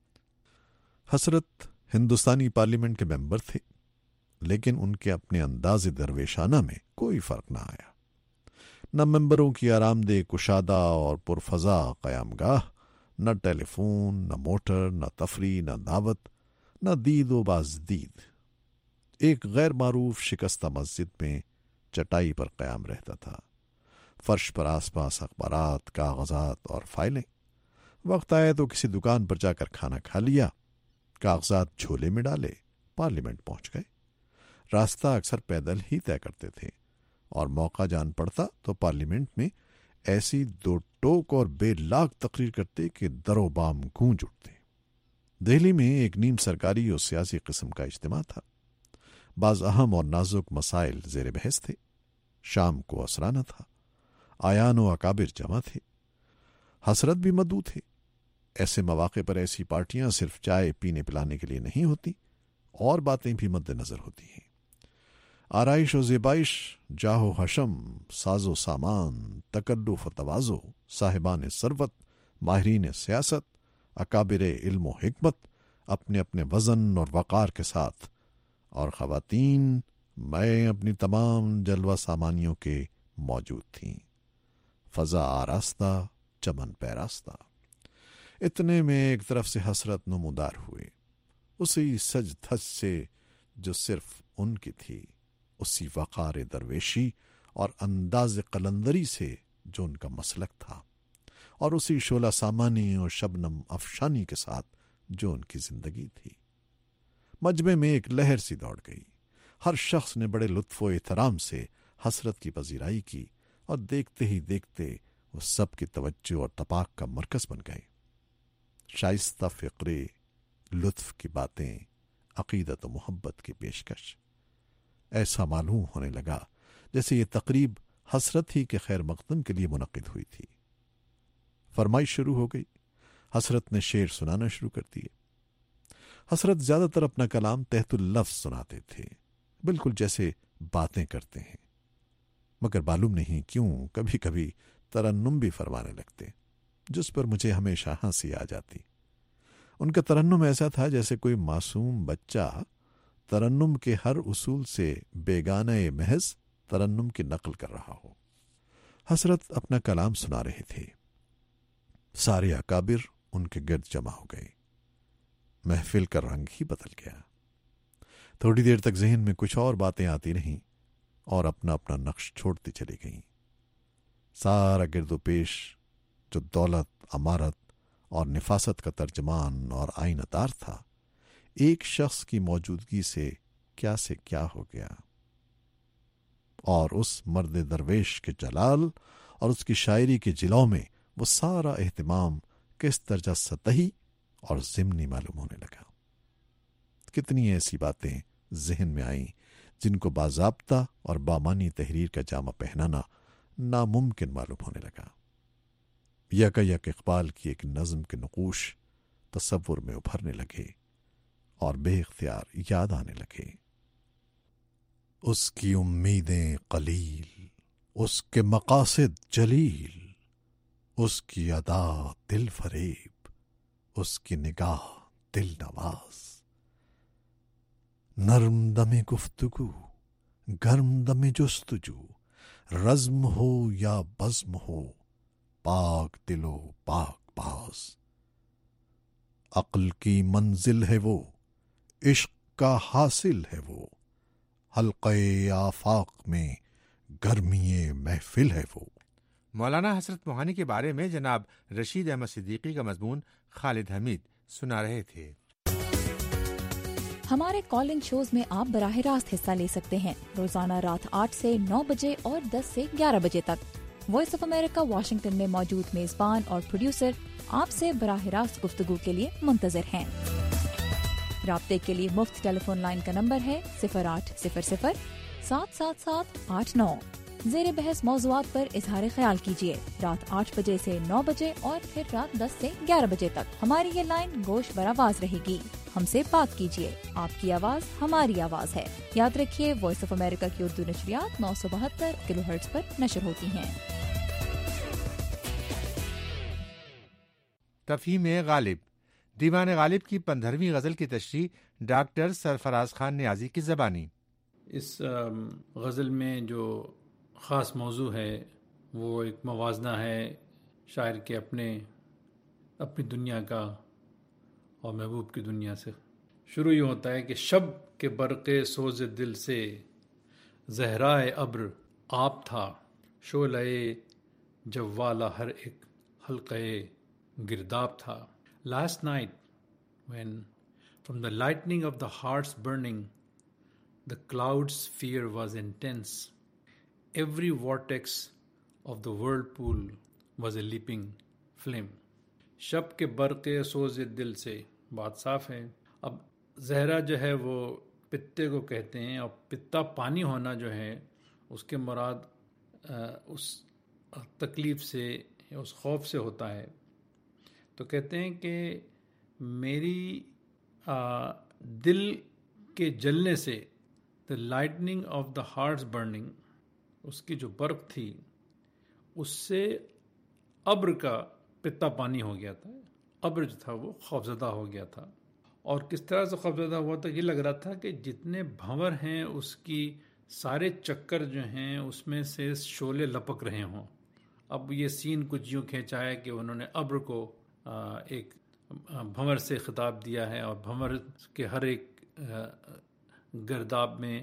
हसरत हिंदुस्तानी पार्लियामेंट के मेंबर थे, लेकिन उनके अपने अंदाज़े दरवेशाना में कोई फ़र्क ना आया। न मेंबरों की आरामदेह कुशादा और पुरफज़ा क़यामगाह, न टेलीफोन, न मोटर, न तफरी, न दावत, न दीद व बाज़दीद। एक गैर मारूफ शिकस्ता मस्जिद में चटाई पर क़याम रहता था। فرش پر آس پاس اخبارات، کاغذات اور فائلیں۔ وقت آئے تو کسی دکان پر جا کر کھانا کھا لیا، کاغذات جھولے میں ڈالے، پارلیمنٹ پہنچ گئے۔ راستہ اکثر پیدل ہی طے کرتے تھے، اور موقع جان پڑتا تو پارلیمنٹ میں ایسی دو ٹوک اور بے لاگ تقریر کرتے کہ در و بام گونج اٹھتے۔ دہلی میں ایک نیم سرکاری اور سیاسی قسم کا اجتماع تھا۔ بعض اہم اور نازک مسائل زیر بحث تھے۔ شام کو عصرانہ تھا۔ آیان و اکابر جمع تھے، حسرت بھی مدعو تھے۔ ایسے مواقع پر ایسی پارٹیاں صرف چائے پینے پلانے کے لیے نہیں ہوتی، اور باتیں بھی مد نظر ہوتی ہیں۔ آرائش و زیبائش، جاہ و حشم، ساز و سامان، تکلف و تواضع، صاحبان ثروت، ماہرین سیاست، اکابر علم و حکمت اپنے اپنے وزن اور وقار کے ساتھ، اور خواتین میں اپنی تمام جلوہ سامانیوں کے موجود تھیں۔ فضا آراستہ، چمن پیراستہ۔ اتنے میں ایک طرف سے حسرت نمودار ہوئے، اسی سج دھج سے جو صرف ان کی تھی، اسی وقار درویشی اور انداز قلندری سے جو ان کا مسلک تھا، اور اسی شعلہ سامانی اور شبنم افشانی کے ساتھ جو ان کی زندگی تھی۔ مجمع میں ایک لہر سی دوڑ گئی۔ ہر شخص نے بڑے لطف و احترام سے حسرت کی پذیرائی کی، اور دیکھتے ہی دیکھتے وہ سب کی توجہ اور تپاک کا مرکز بن گئے۔ شائستہ فقرے، لطف کی باتیں، عقیدت و محبت کی پیشکش۔ ایسا معلوم ہونے لگا جیسے یہ تقریب حسرت ہی کے خیر مقدم کے لیے منعقد ہوئی تھی۔ فرمائش شروع ہو گئی۔ حسرت نے شعر سنانا شروع کر دیے۔ حسرت زیادہ تر اپنا کلام تحت اللفظ سناتے تھے، بالکل جیسے باتیں کرتے ہیں، مگر معلوم نہیں کیوں کبھی کبھی ترنم بھی فرمانے لگتے، جس پر مجھے ہمیشہ ہنسی آ جاتی۔ ان کا ترنم ایسا تھا جیسے کوئی معصوم بچہ ترنم کے ہر اصول سے بیگانہ محض ترنم کی نقل کر رہا ہو۔ حسرت اپنا کلام سنا رہے تھے۔ سارے اکابر ان کے گرد جمع ہو گئے۔ محفل کا رنگ ہی بدل گیا۔ تھوڑی دیر تک ذہن میں کچھ اور باتیں آتی رہیں اور اپنا اپنا نقش چھوڑتی چلی گئیں۔ سارا گرد و پیش جو دولت، امارت اور نفاست کا ترجمان اور آئینہ دار تھا، ایک شخص کی موجودگی سے کیا سے کیا ہو گیا، اور اس مرد درویش کے جلال اور اس کی شاعری کے جلوں میں وہ سارا اہتمام کس درجہ سطحی اور ضمنی معلوم ہونے لگا۔ کتنی ایسی باتیں ذہن میں آئیں جن کو باضابطہ اور بامانی تحریر کا جامہ پہنانا ناممکن معلوم ہونے لگا۔ یکا یک اقبال کی ایک نظم کے نقوش تصور میں ابھرنے لگے اور بے اختیار یاد آنے لگے۔ اس کی امیدیں قلیل، اس کے مقاصد جلیل، اس کی ادا دل فریب، اس کی نگاہ دل نواز۔ نرم دم گفتگو، گرم دم جستجو، رزم ہو یا بزم ہو، پاک دل و پاک باز۔ عقل کی منزل ہے وہ، عشق کا حاصل ہے وہ، حلقے آفاق میں گرمی محفل ہے وہ۔ مولانا حسرت موہانی کے بارے میں جناب رشید احمد صدیقی کا مضمون خالد حمید سنا رہے تھے۔ ہمارے کال ان شوز میں آپ براہ راست حصہ لے سکتے ہیں، روزانہ رات آٹھ سے نو بجے اور دس سے گیارہ بجے تک۔ وائس آف امریکہ واشنگٹن میں موجود میزبان اور پروڈیوسر آپ سے براہ راست گفتگو کے لیے منتظر ہیں۔ رابطے کے لیے مفت ٹیلی فون لائن کا نمبر ہے صفر آٹھ صفر صفر سات سات سات آٹھ نو۔ زیر بحث موضوعات پر اظہار خیال کیجیے رات آٹھ بجے سے نو بجے اور پھر رات دس سے گیارہ بجے تک۔ ہماری یہ لائن گوش بر آواز رہے گی، ہم سے بات کیجیے، آپ کی آواز ہماری آواز ہے۔ یاد رکھیے وائس آف امریکہ کی اردو نشریات نو سو بہتر کلو ہرٹز پر نشر ہوتی ہیں۔ تفہیم غالب، دیوان غالب کی پندرہویں غزل کی تشریح ڈاکٹر سرفراز خان نیازی کی زبانی۔ اس غزل میں جو خاص موضوع ہے وہ ایک موازنہ ہے شاعر کے اپنے اپنی دنیا کا اور محبوب کی دنیا سے۔ شروع یہ ہوتا ہے کہ شب کے برق سوز دل سے زہرائے ابر آپ تھا، شعلۂ جب والا ہر ایک حلقے گرداب تھا. Last night when from the lightning of the heart's burning the cloud's fear was intense, every vortex of the whirlpool was a leaping flame. شب کے برق سوز دل سے بات صاف ہے. اب زہرا جو ہے وہ پتے کو کہتے ہیں، اور پتا پانی ہونا جو ہے اس کے مراد اس تکلیف سے یا اس خوف سے ہوتا ہے. تو کہتے ہیں کہ میری دل کے جلنے سے the lightning of the heart's burning، اس کی جو برق تھی اس سے ابر کا پتا پانی ہو گیا تھا. ابر جو تھا وہ خوفزدہ ہو گیا تھا. اور کس طرح سے خوفزدہ ہوا تھا؟ یہ لگ رہا تھا کہ جتنے بھنور ہیں اس کی سارے چکر جو ہیں اس میں سے شعلے لپک رہے ہوں. اب یہ سین کچھ یوں کھینچا ہے کہ انہوں نے ابر کو ایک بھنور سے خطاب دیا ہے، اور بھنور کے ہر ایک گرداب میں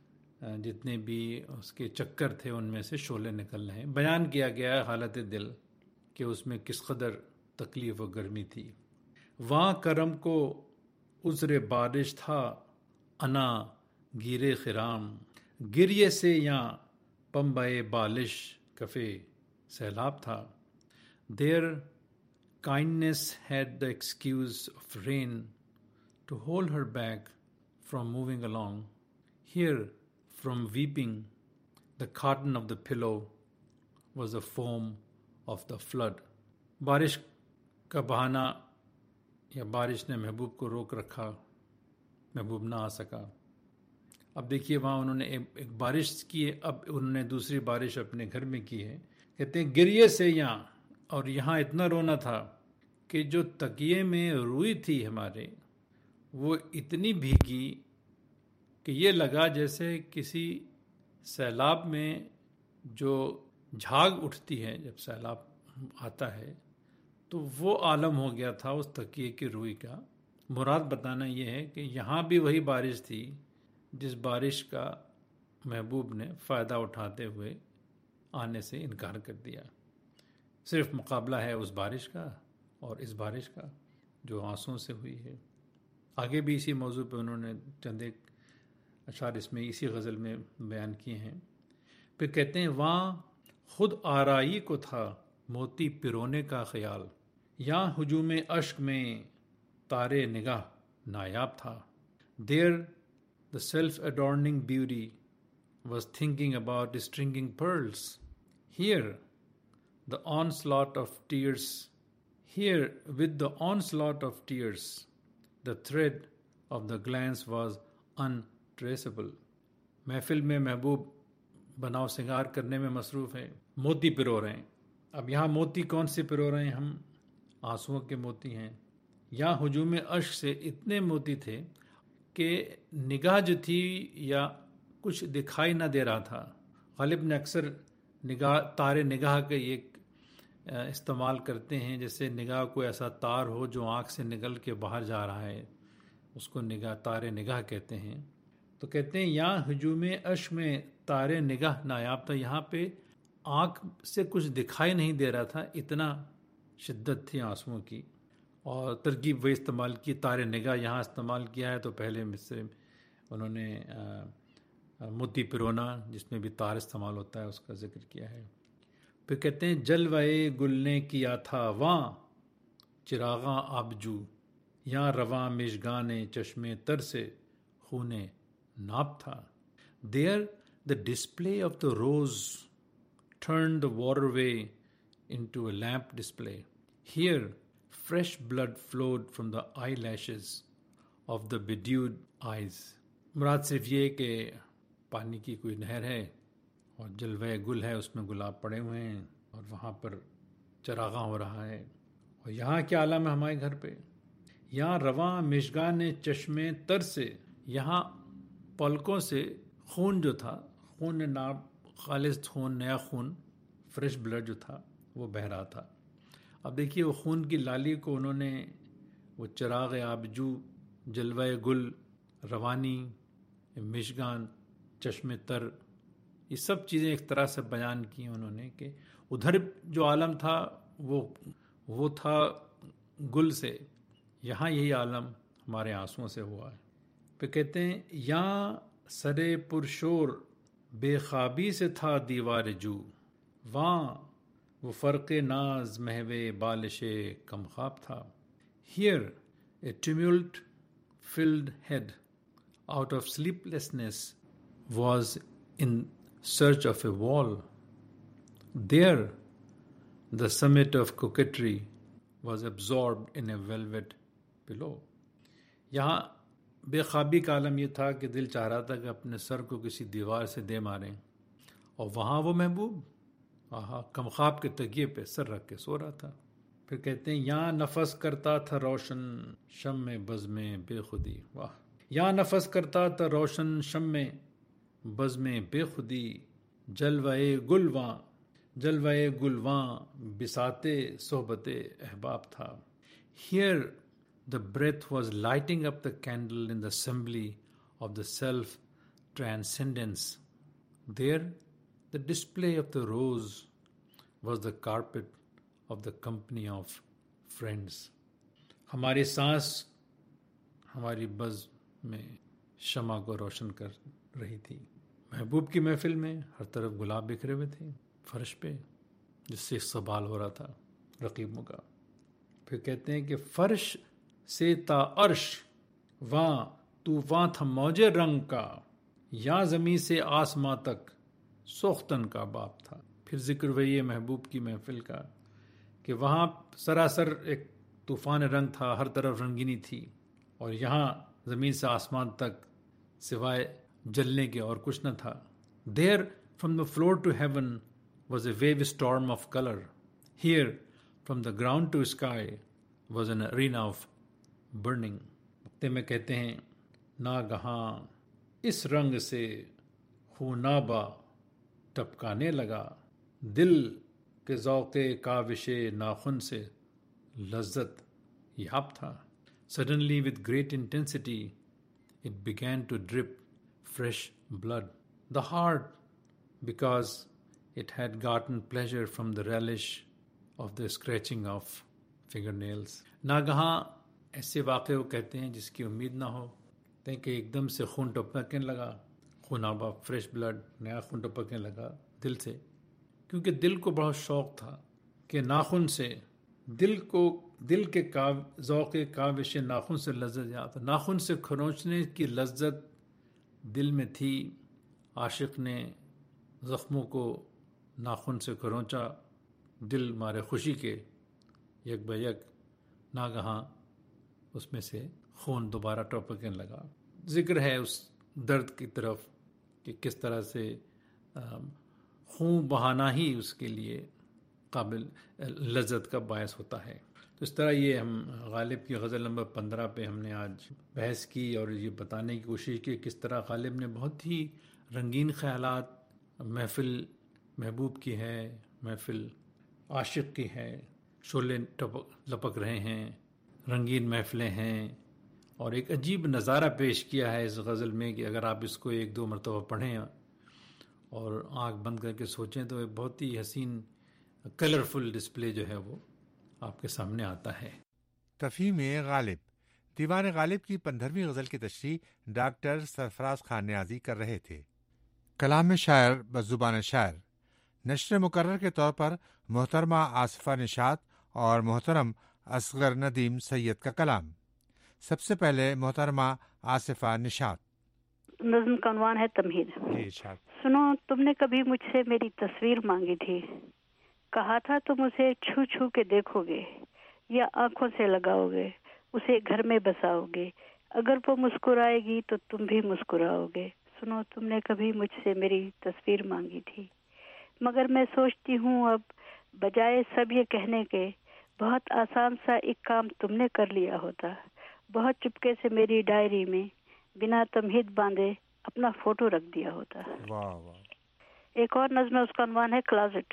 جتنے بھی اس کے چکر تھے ان میں سے شعلے نکل رہے ہیں. بیان کیا گیا ہے حالت دل کہ اس میں کس قدر تکلیف و گرمی تھی. وہاں کرم کو عذر بارش تھا، انا گیرے خرام، گریے سے یا پمبائے بالش کفے سیلاب تھا. دیر kindness had the excuse of rain to hold her back from moving along. Here, from weeping, the cotton of the pillow was the foam of the flood. بارش کا بہانہ یا بارش نے محبوب کو روک رکھا، محبوب نہ آ سکا. اب دیکھیے وہاں انہوں نے ایک بارش کی ہے، اب انہوں نے دوسری بارش اپنے گھر میں کی ہے. کہتے ہیں گریے سے یہاں، اور یہاں اتنا رونا تھا کہ جو تکیے میں روئی تھی ہمارے وہ اتنی بھیگی کہ یہ لگا جیسے کسی سیلاب میں جو جھاگ اٹھتی ہے، جب سیلاب آتا ہے تو وہ عالم ہو گیا تھا اس تکیے کی روئی کا. مراد بتانا یہ ہے کہ یہاں بھی وہی بارش تھی جس بارش کا محبوب نے فائدہ اٹھاتے ہوئے آنے سے انکار کر دیا. صرف مقابلہ ہے اس بارش کا اور اس بارش کا جو آنسوں سے ہوئی ہے. آگے بھی اسی موضوع پہ انہوں نے چند ایک اشعار اس میں اسی غزل میں بیان کیے ہیں. پھر کہتے ہیں وہاں خود آرائی کو تھا موتی پرونے کا خیال، یہاں ہجوم اشک میں تارے نگاہ نایاب تھا. دیر the self-adorning beauty was thinking about stringing pearls. Here, the onslaught of tears, here with the onslaught of tears, the thread of the glance was untraceable. محفل میں محبوب بناؤ سنگار کرنے میں مصروف ہے، موتی پرو رہے ہیں. اب یہاں موتی کون سے پرو رہے ہیں؟ ہم آنسوؤں کے موتی ہیں. یہاں ہجوم اشک سے اتنے موتی تھے کہ نگاہ جو تھی یا کچھ دکھائی نہ دے رہا تھا. غالب نے اکثر نگاہ تارے نگاہ کا ایک استعمال کرتے ہیں، جیسے نگاہ کوئی ایسا تار ہو جو آنکھ سے نکل کے باہر جا رہا ہے، اس کو نگاہ تارے نگاہ کہتے ہیں. تو کہتے ہیں یہاں ہجوم اشک میں تارے نگاہ نایاب تھا. یہاں پہ آنکھ سے کچھ دکھائی نہیں دے رہا تھا، اتنا شدت تھی آنسوؤں کی. اور ترکیب وہی استعمال کی، تارے نگاہ یہاں استعمال کیا ہے. تو پہلے مصرے انہوں نے موتی پرونا جس میں بھی تار استعمال ہوتا ہے اس کا ذکر کیا ہے. پھر کہتے ہیں جلوائے گل نے کیا تھا وہاں چراغاں آبجو، یہاں رواں مژگان چشمے تر سے خونے ناب تھا. دیر the display of the rose turned the waterway into a lamp display. Here fresh blood flowed from the eyelashes of the bedewed eyes. مراد صرف یہ کہ پانی کی کوئی نہر ہے اور جلوہ گل ہے، اس میں گلاب پڑے ہوئے ہیں اور وہاں پر چراغاں ہو رہا ہے. اور یہاں کیا عالم ہے ہمارے گھر پہ؟ یہاں رواں مژگان چشمے تر سے، یہاں پلکوں سے خون جو تھا، خون ناب، خالص خون، نیا خون، فریش بلڈ جو تھا وہ بہہ رہا تھا. اب دیکھیے وہ خون کی لالی کو انہوں نے وہ چراغ آبجو، جلوہ گل، روانی، مژگان، چشم تر، یہ سب چیزیں ایک طرح سے بیان کی انہوں نے کہ ادھر جو عالم تھا وہ وہ تھا گل سے، یہاں یہی عالم ہمارے آنسوؤں سے ہوا ہے. پھر کہتے ہیں یہاں سرے پرشور بے خوابی سے تھا دیوار جو، وہاں وہ فرق ناز محو بالش کم خواب تھا. Here a tumult filled head out of sleeplessness was in search of a wall. There the summit of coquetry was absorbed in a velvet pillow. یہاں بے خوابی کا عالم یہ تھا کہ دل چاہ رہا تھا کہ اپنے سر کو کسی دیوار سے دے ماریں، اور وہاں وہ محبوب آہا کم خواب کے تکیے پہ سر رکھ کے سو رہا تھا. پھر کہتے ہیں یہاں نفس کرتا تھا روشن شم میں بزم بے خودی. واہ. یہاں نفس کرتا تھا روشن شم میں بزم بے خودی، جلوے گلواں جلوے گلواں بساتے صحبت احباب تھا. Here the breath was lighting up the candle in the assembly of the self transcendence. There the display of the rose was the carpet of the company of friends. ہماری سانس ہماری بز میں شمع کو روشن کر رہی تھی. محبوب کی محفل میں ہر طرف گلاب بکھرے ہوئے تھے فرش پہ، جس سے استقبال ہو رہا تھا رقیبوں کا. پھر کہتے ہیں کہ فرش سے تا عرش وہاں طوفاں تھا موج رنگ کا، یا زمین سے آسماں تک سوختن کا باب تھا. پھر ذکر وہی محبوب کی محفل کا کہ وہاں سراسر ایک طوفان رنگ تھا، ہر طرف رنگینی تھی، اور یہاں زمین سے آسمان تک سوائے جلنے کے اور کچھ نہ تھا. There from the floor to heaven was a wave storm of color. Here from the ground to sky was an arena of burning. وقتے میں کہتے ہیں ناگہاں اس رنگ سے خونابہ ٹپکانے لگا، دل کے ذوق کاوش ناخن سے لذت یاب تھا. Suddenly with great intensity it began to drip fresh blood. The heart, because it had gotten pleasure from the relish of the scratching of fingernails. ناگہاں ایسے واقعے کو کہتے ہیں جس کی امید نہ ہو، کہ ایک دم سے خون ٹپکنے لگا، خونابہ فریش بلڈ، نیا خون ٹپکنے لگا دل سے، کیونکہ دل کو بہت شوق تھا کہ ناخن سے دل کو دل کے کاو ذوق کاوش ناخن سے لذت یاد، ناخن سے کھرونچنے کی لذت دل میں تھی. عاشق نے زخموں کو ناخن سے کھرونچا، دل مارے خوشی کے یک بہ یک ناگہاں اس میں سے خون دوبارہ ٹپکنے لگا. ذکر ہے اس درد کی طرف کہ کس طرح سے خون بہانا ہی اس کے لیے قابل لذت کا باعث ہوتا ہے. تو اس طرح یہ ہم غالب کی غزل نمبر پندرہ پہ ہم نے آج بحث کی اور یہ بتانے کی کوشش کی کس طرح غالب نے بہت ہی رنگین خیالات محفل محبوب کی ہے، محفل عاشق کی ہے، شعلے لپک رہے ہیں، رنگین محفلیں ہیں، اور ایک عجیب نظارہ پیش کیا ہے اس غزل میں کہ اگر آپ اس کو ایک دو مرتبہ پڑھیں اور آنکھ بند کر کے سوچیں تو ایک بہت ہی حسین کلرفل ڈسپلے جو ہے وہ آپ کے سامنے آتا ہے. تفہیم غالب. دیوان غالب کی پندرہویں غزل کی تشریح ڈاکٹر سرفراز خان نیازی کر رہے تھے. کلام شاعر بزبان شاعر. نشر مقرر کے طور پر محترمہ آصفہ نشاط اور محترم اصغر ندیم سید کا کلام. سب سے پہلے محترمہ آصفہ نشاط. نظم کا عنوان ہے تمہید. سنو، تم نے کبھی مجھ سے میری تصویر مانگی تھی، کہا تھا تم اسے چھو چھو کے دیکھو گے یا آنکھوں سے لگاؤ گے، اسے گھر میں بساؤ گے، اگر وہ مسکرائے گی تو تم بھی مسکراؤ گے. سنو، تم نے کبھی مجھ سے میری تصویر مانگی تھی، مگر میں سوچتی ہوں اب بجائے سب یہ کہنے کے بہت آسان سا ایک کام تم نے کر لیا ہوتا، بہت چپکے سے میری ڈائری میں بنا تمہید باندھے اپنا فوٹو رکھ دیا ہوتا. واہ واہ. ایک اور نظم ہے، اس کا عنوان ہے کلازٹ.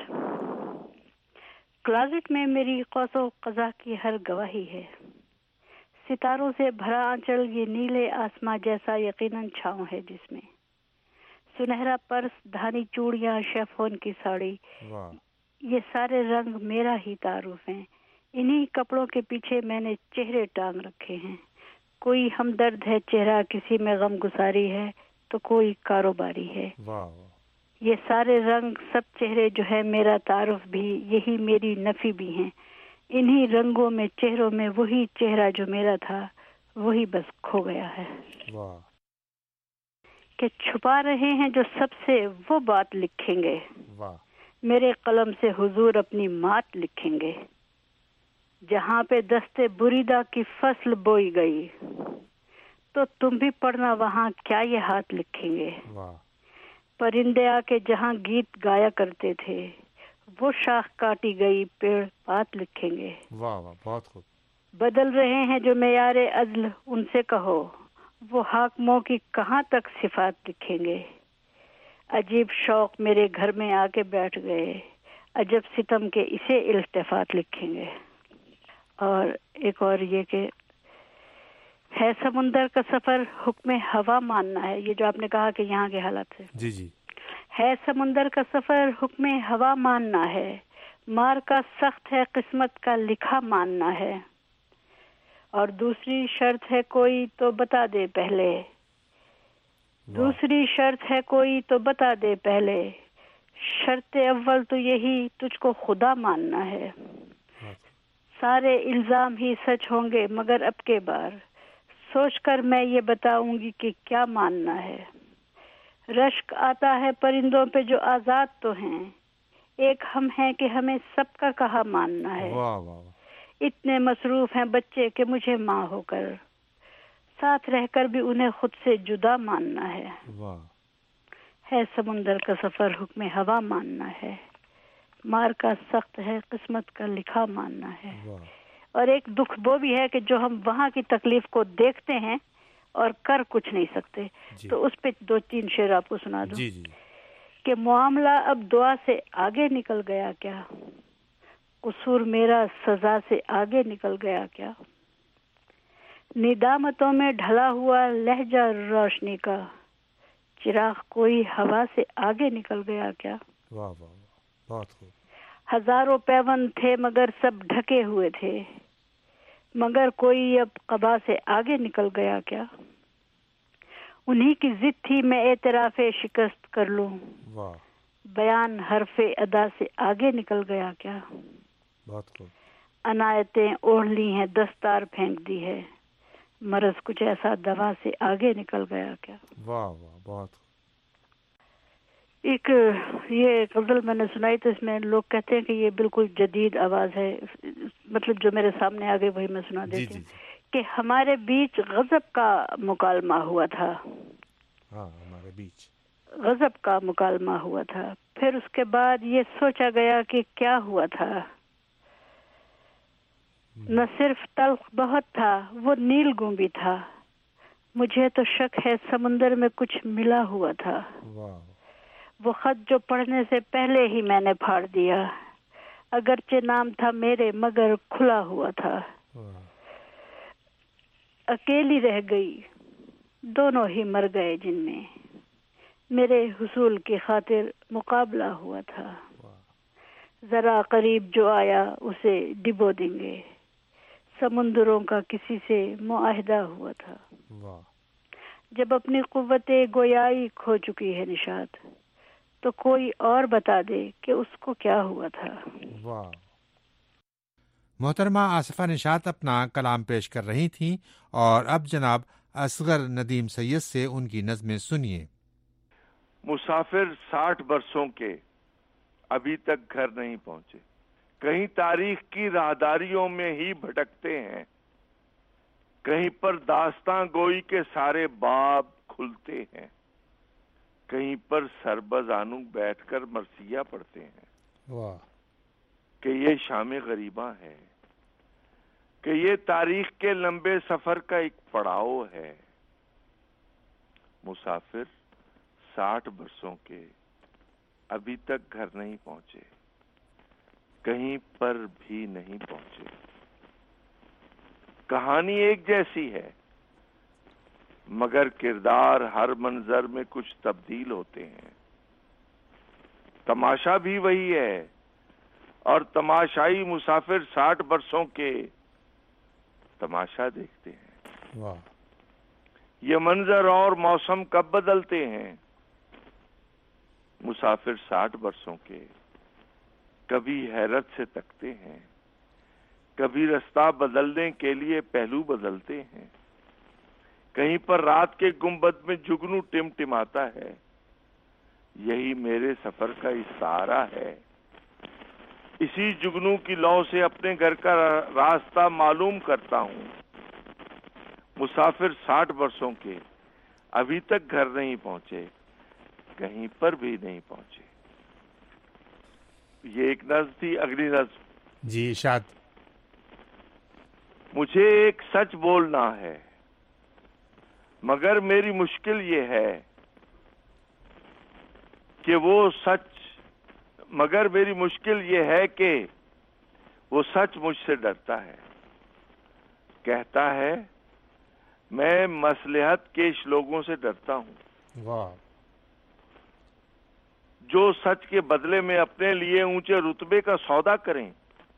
کلازٹ میں میری قوس و قزح کی ہر گواہی ہے، ستاروں سے بھرا آنچل یہ نیلے آسماں جیسا یقیناً چھاؤں ہے، جس میں سنہرا پرس، دھانی چوڑیاں، شیفون کی ساڑی، یہ سارے رنگ میرا ہی تعارف ہیں، انہی کپڑوں کے پیچھے میں نے چہرے ٹانگ رکھے ہیں. کوئی ہمدرد ہے چہرہ کسی میں غم گساری ہے تو کوئی کاروباری ہے. واہ. یہ سارے رنگ سب چہرے جو ہے میرا تعارف بھی، یہی میری نفی بھی ہیں. انہی رنگوں میں چہروں میں وہی چہرہ جو میرا تھا وہی بس کھو گیا ہے. واہ. کہ چھپا رہے ہیں جو سب سے وہ بات لکھیں گے. واہ. میرے قلم سے حضور اپنی مات لکھیں گے. جہاں پہ دستے بریدہ کی فصل بوئی گئی تو تم بھی پڑھنا وہاں کیا یہ ہاتھ لکھیں گے. واہ. پرندے آ کے جہاں گیت گایا کرتے تھے وہ شاخ کاٹی گئی پیڑ پات لکھیں گے. واہ واہ، بہت خوب. بدل رہے ہیں جو معیار عدل ان سے کہو، وہ حاکموں کی کہاں تک صفات لکھیں گے. عجیب شوق میرے گھر میں آ کے بیٹھ گئے، عجب ستم کے اسے التفات لکھیں گے. اور ایک اور یہ کہ ہے سمندر کا سفر حکم ہوا ماننا ہے. یہ جو آپ نے کہا کہ یہاں کے حالات سے، جی جی. ہے سمندر کا سفر حکم ہوا ماننا ہے، مار کا سخت ہے قسمت کا لکھا ماننا ہے. اور دوسری شرط ہے کوئی تو بتا دے پہلے، دوسری شرط ہے کوئی تو بتا دے پہلے، شرط اول تو یہی تجھ کو خدا ماننا ہے. سارے الزام ہی سچ ہوں گے مگر اب کے بار سوچ کر میں یہ بتاؤں گی کہ کیا ماننا ہے. رشک آتا ہے پرندوں پہ جو آزاد تو ہیں، ایک ہم ہیں کہ ہمیں سب کا کہا ماننا ہے. واہ واہ. اتنے مصروف ہیں بچے کہ مجھے ماں ہو کر ساتھ رہ کر بھی انہیں خود سے جدا ماننا ہے. واہ. ہے سمندر کا سفر حکم ہوا ماننا ہے، مار کا سخت ہے قسمت کا لکھا ماننا ہے. واہ. اور ایک دکھ وہ بھی ہے کہ جو ہم وہاں کی تکلیف کو دیکھتے ہیں اور کر کچھ نہیں سکتے. جی. تو اس پہ دو تین شعر آپ کو سنا دوں. جی جی. کہ معاملہ اب دعا سے آگے نکل گیا کیا، قصور میرا سزا سے آگے نکل گیا کیا. ندامتوں میں ڈھلا ہوا لہجہ روشنی کا، چراغ کوئی ہوا سے آگے نکل گیا کیا. واہ واہ، بہت خوب. ہزاروں پیون تھے مگر سب ڈھکے ہوئے تھے، مگر کوئی اب قبا سے آگے نکل گیا کیا. انہی کی ضد تھی میں اعتراف شکست کر لوں، واہ. بیان حرف ادا سے آگے نکل گیا کیا. بہت خوب. عنایتیں اوڑھ لی ہیں دستار پھینک دی ہے، مرض کچھ ایسا دوا سے آگے نکل گیا کیا. واہ واہ، بہت خوب. ایک یہ غزل میں نے سنائی تو اس میں لوگ کہتے ہیں کہ یہ بالکل جدید آواز ہے، مطلب جو میرے سامنے آ گئی وہی میں سنا دیتی ہوں. کہ ہمارے بیچ غضب کا مکالمہ ہوا تھا. ہاں، ہمارے بیچ غضب کا مکالمہ ہوا تھا. پھر اس کے بعد یہ سوچا گیا کہ کیا ہوا تھا. نہ صرف تلخ بہت تھا وہ نیل گونبی تھا، مجھے تو شک ہے سمندر میں کچھ ملا ہوا تھا. واہ. وہ خط جو پڑھنے سے پہلے ہی میں نے پھاڑ دیا، اگرچہ نام تھا میرے مگر کھلا ہوا تھا. واہ. اکیلی رہ گئی دونوں ہی مر گئے جن میں میرے حصول کی خاطر مقابلہ ہوا تھا. ذرا قریب جو آیا اسے ڈبو دیں گے، سمندروں کا کسی سے معاہدہ ہوا تھا. واہ. جب اپنی قوت گویائی کھو چکی ہے نشاط، تو کوئی اور بتا دے کہ اس کو کیا ہوا تھا. واہ. محترمہ آصفہ نشاط اپنا کلام پیش کر رہی تھیں، اور اب جناب اصغر ندیم سید سے ان کی نظمیں سنیے. مسافر ساٹھ برسوں کے ابھی تک گھر نہیں پہنچے، کہیں تاریخ کی راہداریوں میں ہی بھٹکتے ہیں، کہیں پر داستاں گوئی کے سارے باب کھلتے ہیں، کہیں پر سربزانو بیٹھ کر مرثیہ پڑھتے ہیں. واہ. کہ یہ شام غریباں ہے، کہ یہ تاریخ کے لمبے سفر کا ایک پڑاؤ ہے. مسافر ساٹھ برسوں کے ابھی تک گھر نہیں پہنچے، کہیں پر بھی نہیں پہنچے. کہانی ایک جیسی ہے مگر کردار ہر منظر میں کچھ تبدیل ہوتے ہیں. تماشا بھی وہی ہے اور تماشائی مسافر ساٹھ برسوں کے تماشا دیکھتے ہیں۔ واہ۔ یہ منظر اور موسم کب بدلتے ہیں؟ مسافر ساٹھ برسوں کے کبھی حیرت سے تکتے ہیں، کبھی رستہ بدلنے کے لیے پہلو بدلتے ہیں۔ کہیں پر رات کے گنبد میں جگنو ٹم ٹماتا ہے، یہی میرے سفر کا استعارہ ہے۔ اسی جگنو کی لو سے اپنے گھر کا راستہ معلوم کرتا ہوں۔ مسافر ساٹھ برسوں کے ابھی تک گھر نہیں پہنچے، کہیں پر بھی نہیں پہنچے۔ یہ ایک نظم تھی۔ اگلی نظم جی ارشاد۔ مجھے ایک سچ بولنا ہے، مگر میری مشکل یہ ہے کہ وہ سچ مگر میری مشکل یہ ہے کہ وہ سچ مجھ سے ڈرتا ہے۔ کہتا ہے میں مصلحت کیش لوگوں سے ڈرتا ہوں، واہ۔ جو سچ کے بدلے میں اپنے لیے اونچے رتبے کا سودا کریں۔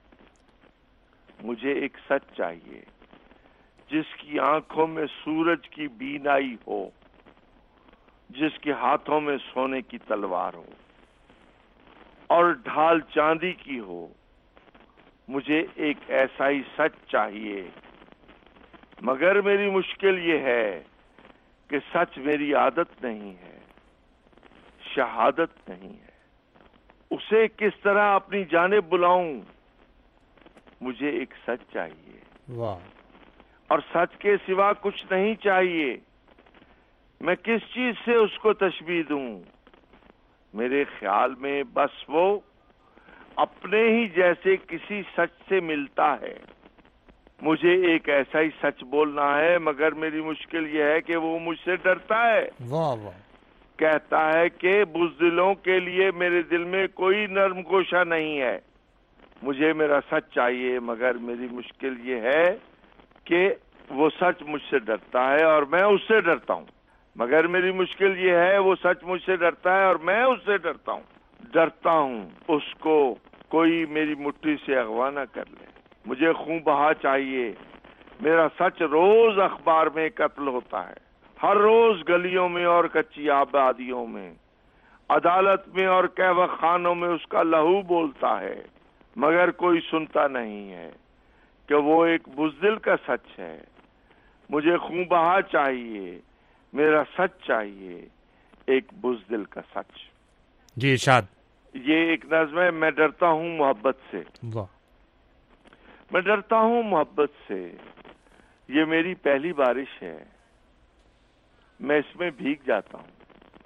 مجھے ایک سچ چاہیے جس کی آنکھوں میں سورج کی بینائی ہو، جس کے ہاتھوں میں سونے کی تلوار ہو اور ڈھال چاندی کی ہو۔ مجھے ایک ایسا ہی سچ چاہیے، مگر میری مشکل یہ ہے کہ سچ میری عادت نہیں ہے، شہادت نہیں ہے۔ اسے کس طرح اپنی جانب بلاؤں؟ مجھے ایک سچ چاہیے، واہ۔ اور سچ کے سوا کچھ نہیں چاہیے۔ میں کس چیز سے اس کو تشبیہ دوں؟ میرے خیال میں بس وہ اپنے ہی جیسے کسی سچ سے ملتا ہے۔ مجھے ایک ایسا ہی سچ بولنا ہے، مگر میری مشکل یہ ہے کہ وہ مجھ سے ڈرتا ہے۔ واہ واہ۔ کہتا ہے کہ بزدلوں کے لیے میرے دل میں کوئی نرم گوشہ نہیں ہے۔ مجھے میرا سچ چاہیے، مگر میری مشکل یہ ہے کہ وہ سچ مجھ سے ڈرتا ہے اور میں اس سے ڈرتا ہوں۔ مگر میری مشکل یہ ہے وہ سچ مجھ سے ڈرتا ہے اور میں اس سے ڈرتا ہوں۔ ڈرتا ہوں اس کو کوئی میری مٹھی سے اغوا نہ کر لے۔ مجھے خون بہا چاہیے، میرا سچ روز اخبار میں قتل ہوتا ہے، ہر روز گلیوں میں اور کچی آبادیوں میں، عدالت میں اور کہوہ خانوں میں اس کا لہو بولتا ہے، مگر کوئی سنتا نہیں ہے کہ وہ ایک بزدل کا سچ ہے۔ مجھے خون بہا چاہیے، میرا سچ چاہیے، ایک بزدل کا سچ۔ جی ارشاد۔ یہ ایک نظم ہے، میں ڈرتا ہوں محبت سے۔ واہ۔ میں ڈرتا ہوں محبت سے، یہ میری پہلی بارش ہے، میں اس میں بھیگ جاتا ہوں۔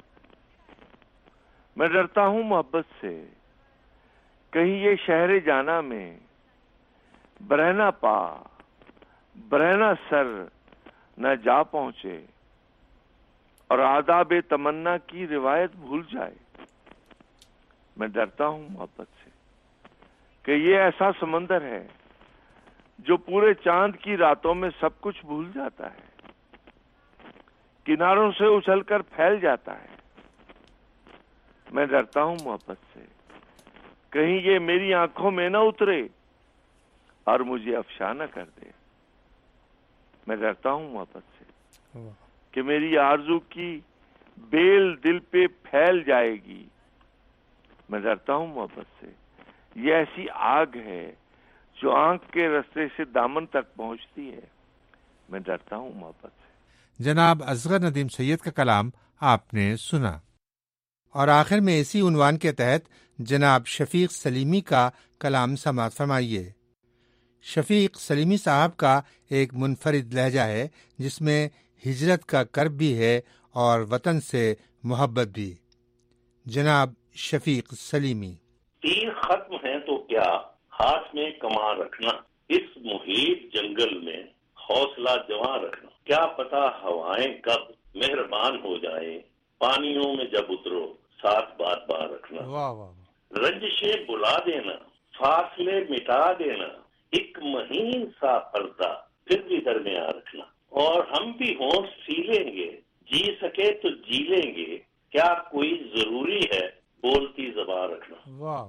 میں ڈرتا ہوں محبت سے، کہیں یہ شہر جانا میں برہنہ پا برہنہ سر نہ جا پہنچے اور آداب تمنا کی روایت بھول جائے۔ میں ڈرتا ہوں محبت سے کہ یہ ایسا سمندر ہے جو پورے چاند کی راتوں میں سب کچھ بھول جاتا ہے، کناروں سے اچھل کر پھیل جاتا ہے۔ میں ڈرتا ہوں محبت سے، کہیں یہ میری آنکھوں میں نہ اترے اور مجھے افشا نہ کر دے۔ میں ڈرتا ہوں محبت سے کہ میری آرزو کی بیل دل پہ پھیل جائے گی۔ میں ڈرتا ہوں محبت سے، یہ ایسی آگ ہے جو آنکھ کے رستے سے دامن تک پہنچتی ہے۔ میں ڈرتا ہوں محبت سے۔ جناب اصغر ندیم سید کا کلام آپ نے سنا، اور آخر میں اسی عنوان کے تحت جناب شفیق سلیمی کا کلام سماعت فرمائیے۔ شفیق سلیمی صاحب کا ایک منفرد لہجہ ہے جس میں ہجرت کا کرب بھی ہے اور وطن سے محبت بھی۔ جناب شفیق سلیمی۔ تیر ختم ہیں تو کیا، ہاتھ میں کمان رکھنا، اس محیط جنگل میں حوصلہ جوان رکھنا، کیا پتا ہوائیں کب مہربان ہو جائے، پانیوں میں جب اترو ساتھ بات بار رکھنا۔ واہ واہ۔ رنجشیں بلا دینا، فاصلے مٹا دینا، ایک مہین سا پردہ پھر بھی درمیان رکھنا، اور ہم بھی ہونٹ سی لیں گے، جی سکے تو جی لیں گے، کیا کوئی ضروری ہے بولتی زبان رکھنا۔ واہ۔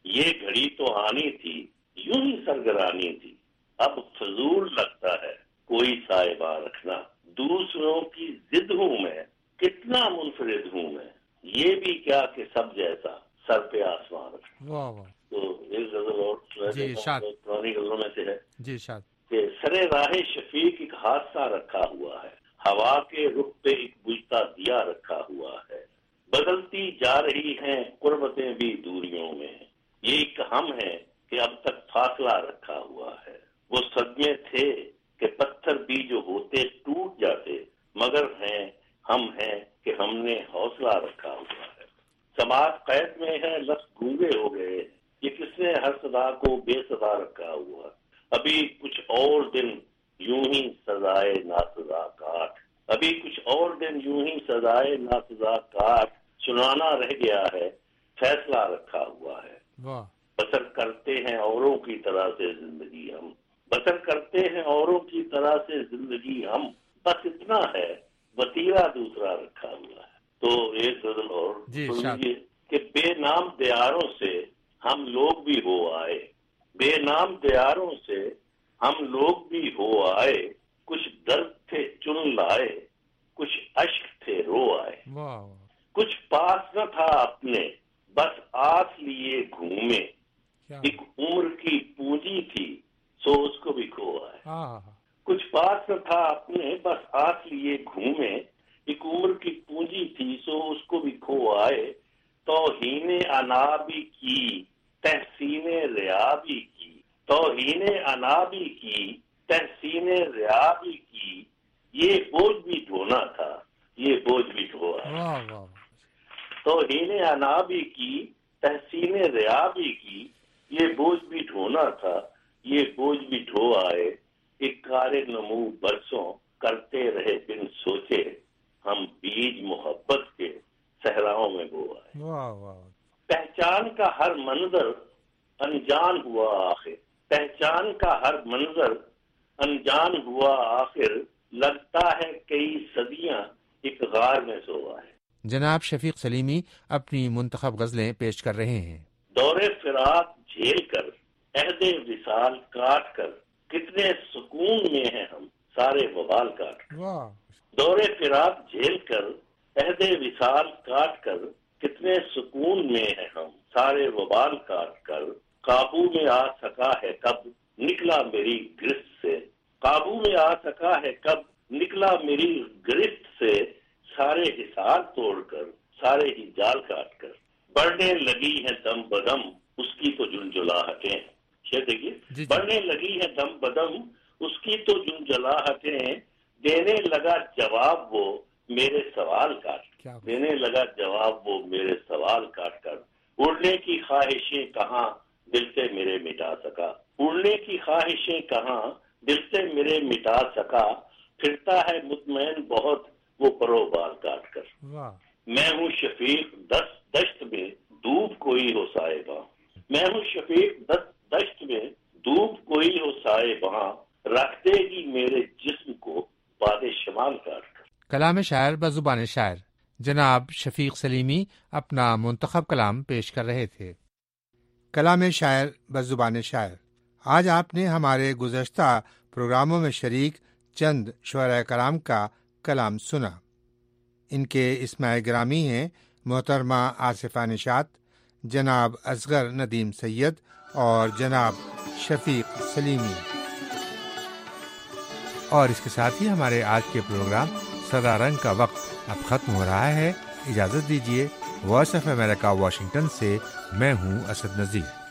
یہ گھڑی تو آنی تھی یوں ہی سرگرانی تھی، اب فضول لگتا ہے کوئی صاحبہ رکھنا، دوسروں کی ضد ہوں میں کتنا منفرد ہوں میں، یہ بھی کیا کہ سب جیسا سر پہ آسمان رکھنا۔ واہ واہ۔ تو ایک غزل اور جی شاد پرانی غزلوں میں سے ہے جی شاد کہ سرے راہ شفیق ایک حادثہ رکھا ہوا ہے، ہوا کے رخ پہ ایک بجھتا دیا رکھا ہوا ہے، بدلتی جا رہی ہیں قربتیں بھی دوریوں میں، یہ ایک ہم ہے کہ اب تک فاصلہ رکھا ہوا ہے، وہ صدمے تھے کہ پتھر بھی جو ہوتے ٹوٹ جاتے، مگر ہیں ہم ہیں کہ ہم نے حوصلہ رکھا ہوا ہے، سماعت قید میں ہے لفظ گونگے ہو گئے، یہ کس نے ہر صدا کو بے صدا رکھا ہوا، ابھی کچھ اور دن یوں ہی سزائے ناسزا کاٹ، ابھی کچھ اور دن یوں ہی سزائے ناسزا کاٹ، سنانا رہ گیا ہے فیصلہ رکھا ہوا ہے، بسر کرتے ہیں اوروں کی طرح سے زندگی ہم، بسر کرتے ہیں اوروں کی طرح سے زندگی ہم، بس اتنا ہے وتیرہ دوسرا رکھا ہوا ہے۔ تو ایک غزل اور سنیے کہ بے نام دیاروں سے ہم لوگ بھی ہو آئے، بے نام دیاروں سے ہم لوگ بھی ہو آئے، کچھ درد تھے چن لائے، کچھ اشک تھے رو آئے، کچھ پاس نہ تھا اپنے بس آس لیے گھومے، ایک عمر کی پونجی تھی سو اس کو بھی کھو آئے، کچھ پاس نہ تھا اپنے بس آس لیے گھومے، ایک عمر کی پونجی تھی سو اس کو بھی کھو آئے، توہین انابی کی تحسین ریابی کی، توہین انابی کی تحسین ریابی کی، یہ بوجھ بھی ڈھونا تھا یہ بوجھ بھی ڈھونا، توہین انابی کی تحسین ریابی کی، یہ بوجھ بھی ڈھونا تھا یہ بوجھ بھی ڈھو آئے، ایک کار نمو برسوں کرتے رہے بن سوچے، ہم بیج محبت کے صحراؤں میں بو آئے، پہچان کا ہر منظر انجان ہوا آخر، پہچان کا ہر منظر انجان ہوا آخر، لگتا ہے کئی صدیاں ایک غار میں سوا ہے۔ جناب شفیق سلیمی اپنی منتخب غزلیں پیش کر رہے ہیں۔ دور فراق جھیل کر عہد وصال کاٹ کر، کتنے سکون میں ہیں ہم سارے وبال کاٹ کر، دور فراق جھیل کر عہد وصال کاٹ کر، کتنے سکون میں ہیں ہم سارے وبال کاٹ کر، قابو میں آ سکا ہے کب نکلا میری گرفت سے، قابو میں آ سکا ہے کب نکلا میری گرفت سے، سارے حصار توڑ کر سارے ہی جال کاٹ کر، بڑھنے لگی ہے دم بدم اس کی تو جھنجھلاہٹیں، یہ دیکھیے بڑھنے لگی ہے دم بدم اس کی تو جھنجھلاہٹیں، دینے لگا جواب وہ میرے سوال کاٹ، دینے لگا جواب وہ میرے سوال کاٹ کر، اڑنے کی خواہشیں کہاں دل سے میرے مٹا سکا، اڑنے کی خواہشیں کہاں دل سے میرے مٹا سکا، پھرتا ہے مطمئن بہت وہ پرو بال کاٹ کر، میں ہوں شفیق دست دشت میں دھوپ کوئی ہو سائے باں، میں ہوں شفیق دست دشت میں دھوپ کوئی ہو سائے باں، رکھ دے گی میرے جسم کو باد شمال کاٹ کر۔ کلام شاعر بزبان شاعر جناب شفیق سلیمی اپنا منتخب کلام پیش کر رہے تھے۔ کلام شاعر بزبان شاعر، آج آپ نے ہمارے گزشتہ پروگراموں میں شریک چند شعراء کرام کا کلام سنا۔ ان کے اسماء گرامی ہیں محترمہ آصفہ نشاط، جناب اصغر ندیم سید اور جناب شفیق سلیمی۔ اور اس کے ساتھ ہی ہمارے آج کے پروگرام سدا رنگ کا وقت اب ختم ہو رہا ہے۔ اجازت دیجیے، وائس آف امریکہ واشنگٹن سے میں ہوں اسد نذیر۔